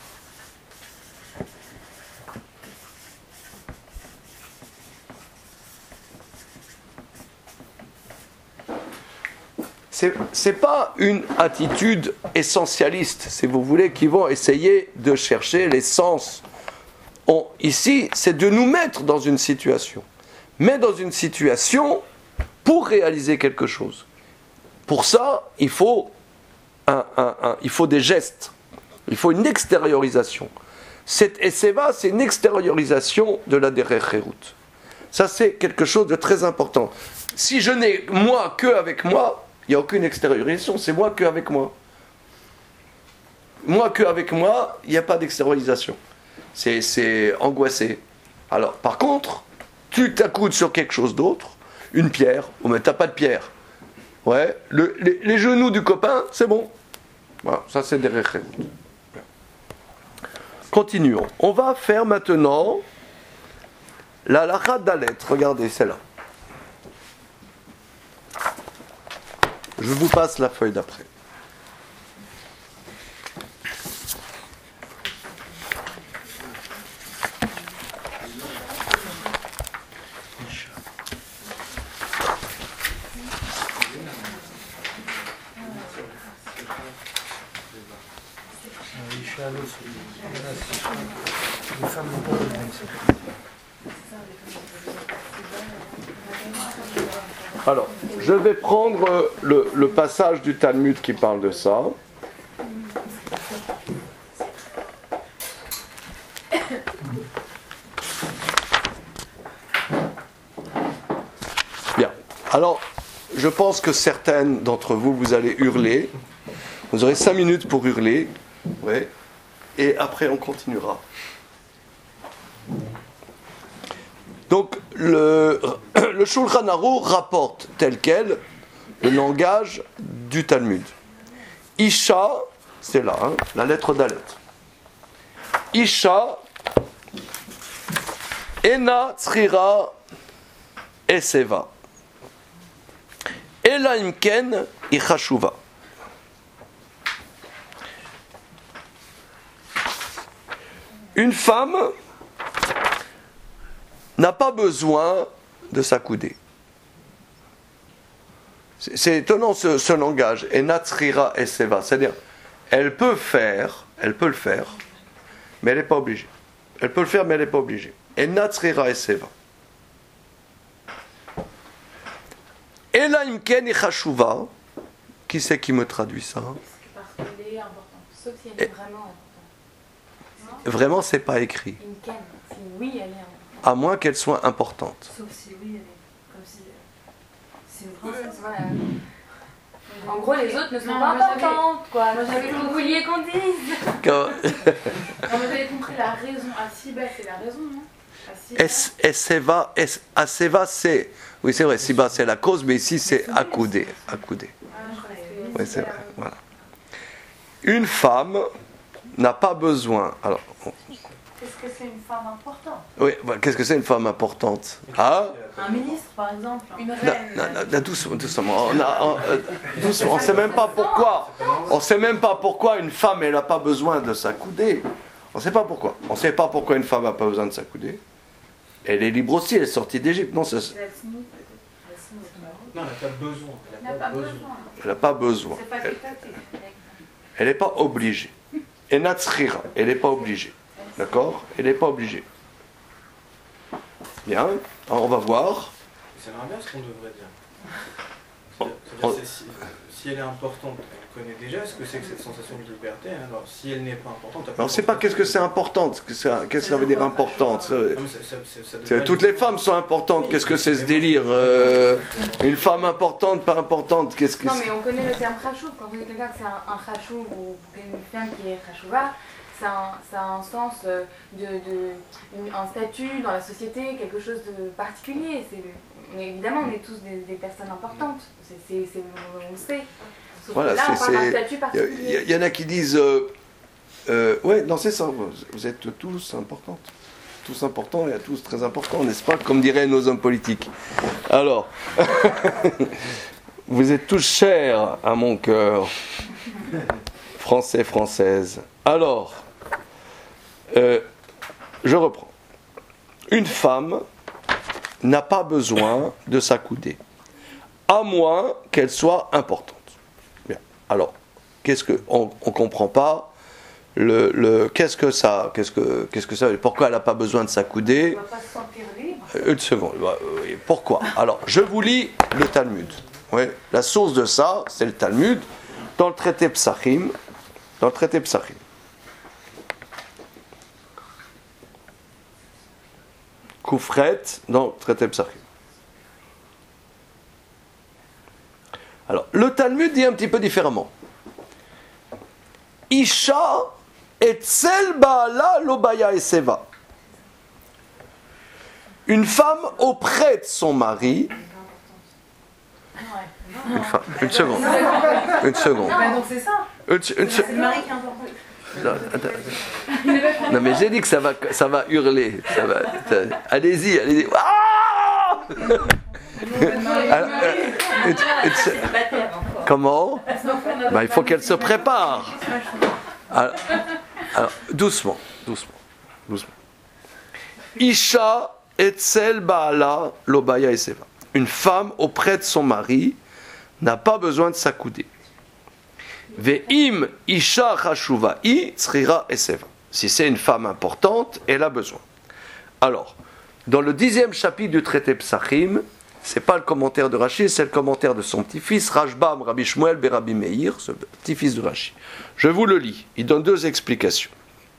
A: C'est, c'est pas une attitude essentialiste, si vous voulez, qui vont essayer de chercher l'essence. On, ici, c'est de nous mettre dans une situation. Mais dans une situation pour réaliser quelque chose. Pour ça, il faut, un, un, un, il faut des gestes. Il faut une extériorisation. Cette Esseva, c'est une extériorisation de la Derech Herut. Ça, c'est quelque chose de très important. Si je n'ai moi que avec moi, il n'y a aucune extériorisation, c'est moi que avec moi. Moi que avec moi, il n'y a pas d'extériorisation. C'est, c'est angoissé. Alors, par contre, tu t'accoudes sur quelque chose d'autre, une pierre, ou mais tu n'as pas de pierre. Ouais, le, les, les genoux du copain, c'est bon. Voilà, ça c'est des récrés. continuons. On va faire maintenant la halakha dalet. Regardez, c'est là. Je vous passe la feuille d'après.
C: Les femmes n'ont pas besoin de ça.
A: Alors, je vais prendre le, le passage du Talmud qui parle de ça. Bien. Alors, je pense que certaines d'entre vous, vous allez hurler. Vous aurez cinq minutes pour hurler. Ouais. Et après, on continuera. Donc, le, le Shulchan Aruch rapporte tel quel le langage du Talmud. Isha, c'est là, hein, la lettre Dalet. Isha, Ena Tzrira Eseva. Ela Imken Ichashuva. Une femme n'a pas besoin de s'accouder. C'est, c'est étonnant ce, ce langage. Enatsrira eseva. C'est-à-dire, elle peut faire, elle peut le faire, mais elle n'est pas obligée. Elle peut le faire, mais elle n'est pas obligée. Enatsrira eseva. Ela imken ichashuva. Qui c'est qui me traduit ça?
D: Parce qu'elle est importante. Sauf si elle est vraiment importante.
A: Vraiment, c'est pas écrit.
D: Imken, si oui, elle est importante.
A: À moins qu'elle soit importante.
I: Sauf si oui, elle est comme si c'est une
D: princesse, voilà. En gros, les autres ne sont pas importantes, quoi. Moi, j'avais que vous vouliez qu'on dise.
A: Quand...
G: Non, vous avez compris la raison. Asiba, c'est la raison, non?
A: Es, Eseva, es, Aseva, c'est... Oui, c'est vrai, Siba, c'est la cause, mais ici, c'est accoudé. Accoudé. Oui, c'est vrai, voilà. Une femme n'a pas besoin... Alors...
E: Qu'est-ce que c'est une femme importante?
A: Oui, voilà, qu'est-ce que c'est une femme importante? Ah?
E: Un ministre, par exemple. Une reine.
A: Non, non, non, doucement, doucement. On a, on, euh, doucement. On ne sait même pas pourquoi. On ne sait même pas pourquoi une femme, elle n'a pas besoin de s'accouder. On ne sait pas pourquoi. On ne sait pas pourquoi une femme n'a pas besoin de s'accouder. Elle est libre aussi, elle est sortie d'Égypte. Non, ça...
F: Non, elle n'a pas besoin. Elle n'a pas besoin.
A: Elle n'a pas besoin.
E: C'est facultatif.
A: Elle n'est pas obligée. Et Natsrira, elle n'est pas obligée. D'accord? Elle n'est pas obligée. Bien, alors on va voir.
F: C'est l'inverse qu'on devrait dire.
A: On-
F: C'est-à-dire, c'est si, si elle est importante, elle connaît déjà ce que c'est que cette sensation de liberté. hein. Alors, si elle n'est pas importante, elle
A: Alors, on ne sait pas qu'est-ce que c'est importante. Qu'est-ce que ça- qu'est-ce que ça veut dire importante? ça-
F: Non, mais ça- ça- ça- ça
A: C'est-
F: devrait
A: Toutes
F: être-
A: les femmes sont importantes. Qu'est-ce que c'est ce délire? euh, Une femme importante, pas importante. Qu'est-ce que
D: Non,
A: c'est?
D: mais on connaît le terme chachouv. Quand on dit quelqu'un que c'est un, un chachouv ou une femme qui est chachouva, ça, a- ça a un sens euh, de, de une- un statut dans la société, quelque chose de particulier. C'est, mais évidemment, on est tous des, des personnes importantes. C'est, c'est, c'est- on le sait. Sauf
A: Voilà,
D: que là,
A: c'est-
D: on parle d'un
A: c'est-
D: statut
A: Il
D: particulier.
A: y, y en a qui disent euh, euh, ouais, non, c'est ça. Vous, vous êtes tous importantes. Tous importants et à tous très importants, n'est-ce pas? Comme diraient nos hommes politiques. Alors, vous êtes tous chers à mon cœur, Français, Françaises. Alors, euh, je reprends. Une femme n'a pas besoin de s'accouder, à moins qu'elle soit importante. Bien. Alors, qu'est-ce que on, on comprend pas le, le qu'est-ce que ça qu'est-ce que qu'est-ce que ça veut dire? Pourquoi elle n'a pas besoin de s'accouder?
E: On ne va pas se sentir libre.
A: Euh, Une seconde. Bah, oui, pourquoi? Alors, je vous lis le Talmud. Ouais. La source de ça, c'est le Talmud dans le traité Psachim. Dans le traité Psachim. Koufret dans le traité Psachim. Alors, le Talmud dit un petit peu différemment. Isha etzel baala lobaya eseva. Une femme auprès de son mari. Une, femme, une seconde. Une seconde.
G: Bah, donc c'est ça.
A: Une, une se-
G: C'est le mari qui est important.
A: Non, non, mais j'ai dit que ça va, ça va hurler. Ça va, allez-y, allez-y. Ah alors, euh, comment ben, il faut qu'elle se prépare. Alors, alors, doucement, doucement, doucement. Isha etzel baala lobaya eseva. Une femme auprès de son mari n'a pas besoin de s'accouder. Ve'im isha chashuva i tzrira eseva. Si c'est une femme importante, elle a besoin. Alors, dans le dixième chapitre du traité Psachim, c'est pas le commentaire de Rashi, c'est le commentaire de son petit-fils, Rashbam Rabbi Shmuel Berabi Meir, ce petit-fils de Rashi. Je vous le lis. Il donne deux explications.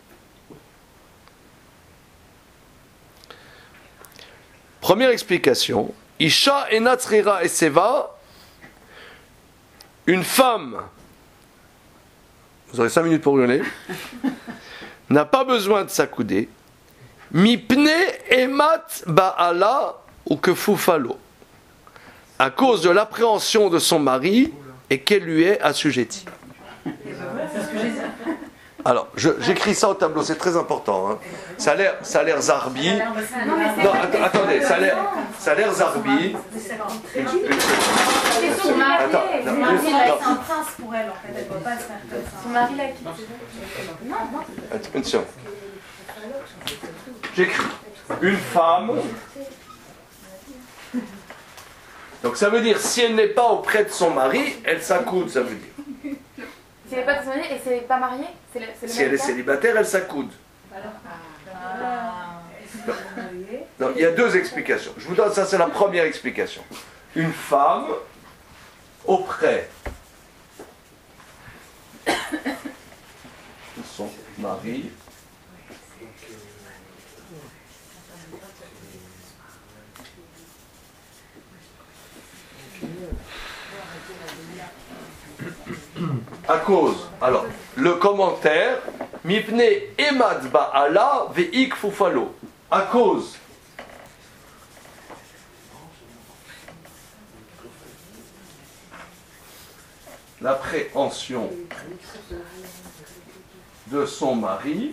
A: Première explication, Isha enatzrira eseva, une femme, vous aurez cinq minutes pour hurler, n'a pas besoin de s'accouder, mipne emat ba'ala ou que fufalo, à cause de l'appréhension de son mari et qu'elle lui est assujettie. Alors, je, j'écris ça au tableau, c'est très important. Hein. Ça a l'air, ça a l'air zarbi. Non, att- attendez, ça a l'air, ça a l'air zarbi.
D: Son mari,
A: Attends, non,
D: son mari,
A: non.
D: là, c'est un prince pour elle en fait. Elle ne peut pas se faire comme ça. Son mari l'a quitté. Non, non.
A: Une seconde. J'écris une femme. Donc ça veut dire si elle n'est pas auprès de son mari, elle s'accoude, ça veut dire.
D: Si elle n'est pas de son mari et si elle n'est pas mariée, c'est le, c'est le
A: Si elle est
D: cas.
A: célibataire, elle s'accoude.
D: Ah.
A: Non, il y a deux explications. Je vous donne ça, c'est la première explication. Une femme auprès de son mari. À cause, alors, le commentaire, Mipne emad ba'ala ve'ik fufalo. À cause l'appréhension de son mari,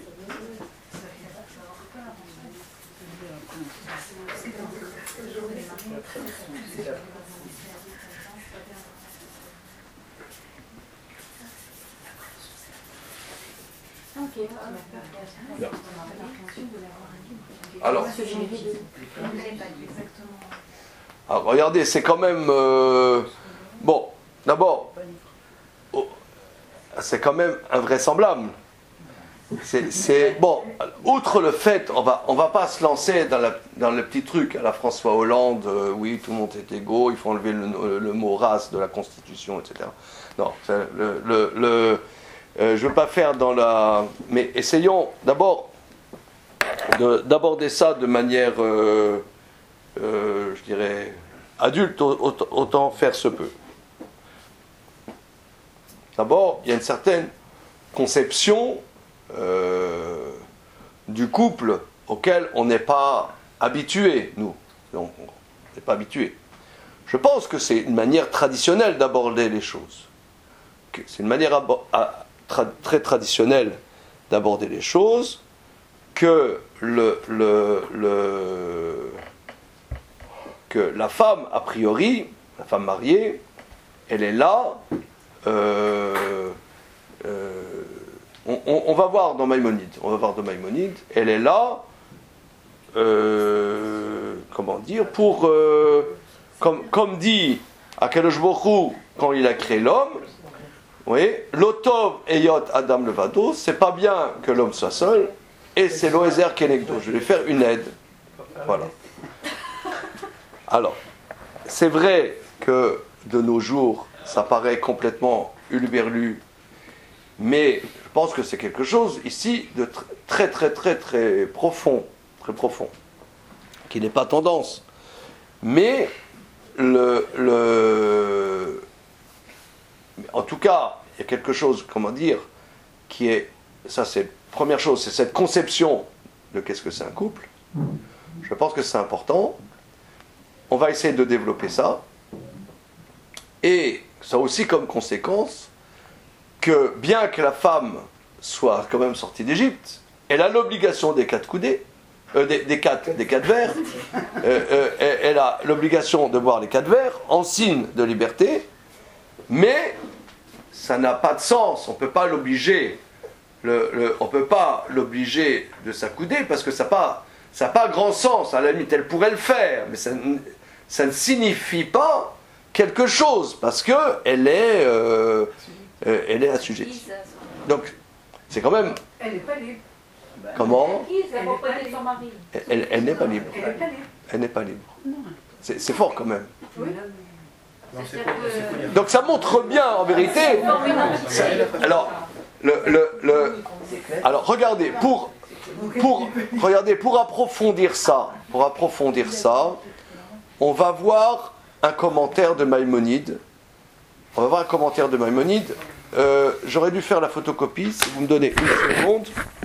D: Ok.
A: non. Alors, alors, regardez, c'est quand même... euh, bon, d'abord, oh, c'est quand même invraisemblable. C'est, c'est, bon, outre le fait, on va, on va pas se lancer dans, la, dans le petit truc à la François Hollande, euh, oui, tout le monde est égaux, il faut enlever le, le mot race de la Constitution, et cetera. Non, c'est le... le, le Euh, je ne veux pas faire dans la... Mais essayons d'abord de, d'aborder ça de manière, euh, euh, je dirais, adulte, autant, autant faire se peut. D'abord, il y a une certaine conception euh, du couple auquel on n'est pas habitué, nous. Donc, on n'est pas habitué. Je pense que c'est une manière traditionnelle d'aborder les choses. C'est une manière à, à, Tra- très traditionnel d'aborder les choses, que, le, le, le, que la femme, a priori, la femme mariée, elle est là, euh, euh, on, on, on va voir dans Maïmonide, on va voir dans Maïmonide, elle est là, euh, comment dire, pour, euh, comme, comme dit Akadosh Baruch Hu quand il a créé l'homme, oui, l'otov eyot Adam levado, c'est pas bien que l'homme soit seul, et c'est l'oézer kenegdo. Je vais faire une aide. Voilà. Alors, c'est vrai que de nos jours, ça paraît complètement huluberlu, mais je pense que c'est quelque chose ici de tr- très très très très profond, très profond, qui n'est pas tendance. Mais le, le en tout cas, il y a quelque chose, comment dire, qui est, ça c'est la première chose, c'est cette conception de qu'est-ce que c'est un couple. Je pense que c'est important. On va essayer de développer ça. Et ça a aussi comme conséquence que bien que la femme soit quand même sortie d'Égypte. Elle a l'obligation des quatre coudées, euh, des, des, quatre, des quatre verres. Euh, euh, elle a l'obligation de boire les quatre verres en signe de liberté, mais ça n'a pas de sens. On ne peut pas l'obliger. Le, le, on peut pas l'obliger de s'accouder parce que ça n'a pas, ça n'a pas grand sens. À la limite, elle pourrait le faire, mais ça, ça ne signifie pas quelque chose parce que elle est, euh, euh, elle est assujettie. Donc, c'est quand même.
E: Elle n'est pas libre.
A: Comment ?
E: Elle,
A: elle, elle n'est pas libre.
E: elle n'est pas libre.
A: Elle n'est pas libre. C'est, c'est fort quand même.
E: Oui.
F: Non, c'est pas- c'est pas libre.
A: Donc ça montre bien en vérité. ça- alors, le, le, le, alors regardez pour, pour regardez pour approfondir ça, pour approfondir ça, on va voir un commentaire de Maïmonide. On va voir un commentaire de Maïmonide. Euh, j'aurais dû faire la photocopie. Si vous me donnez une seconde.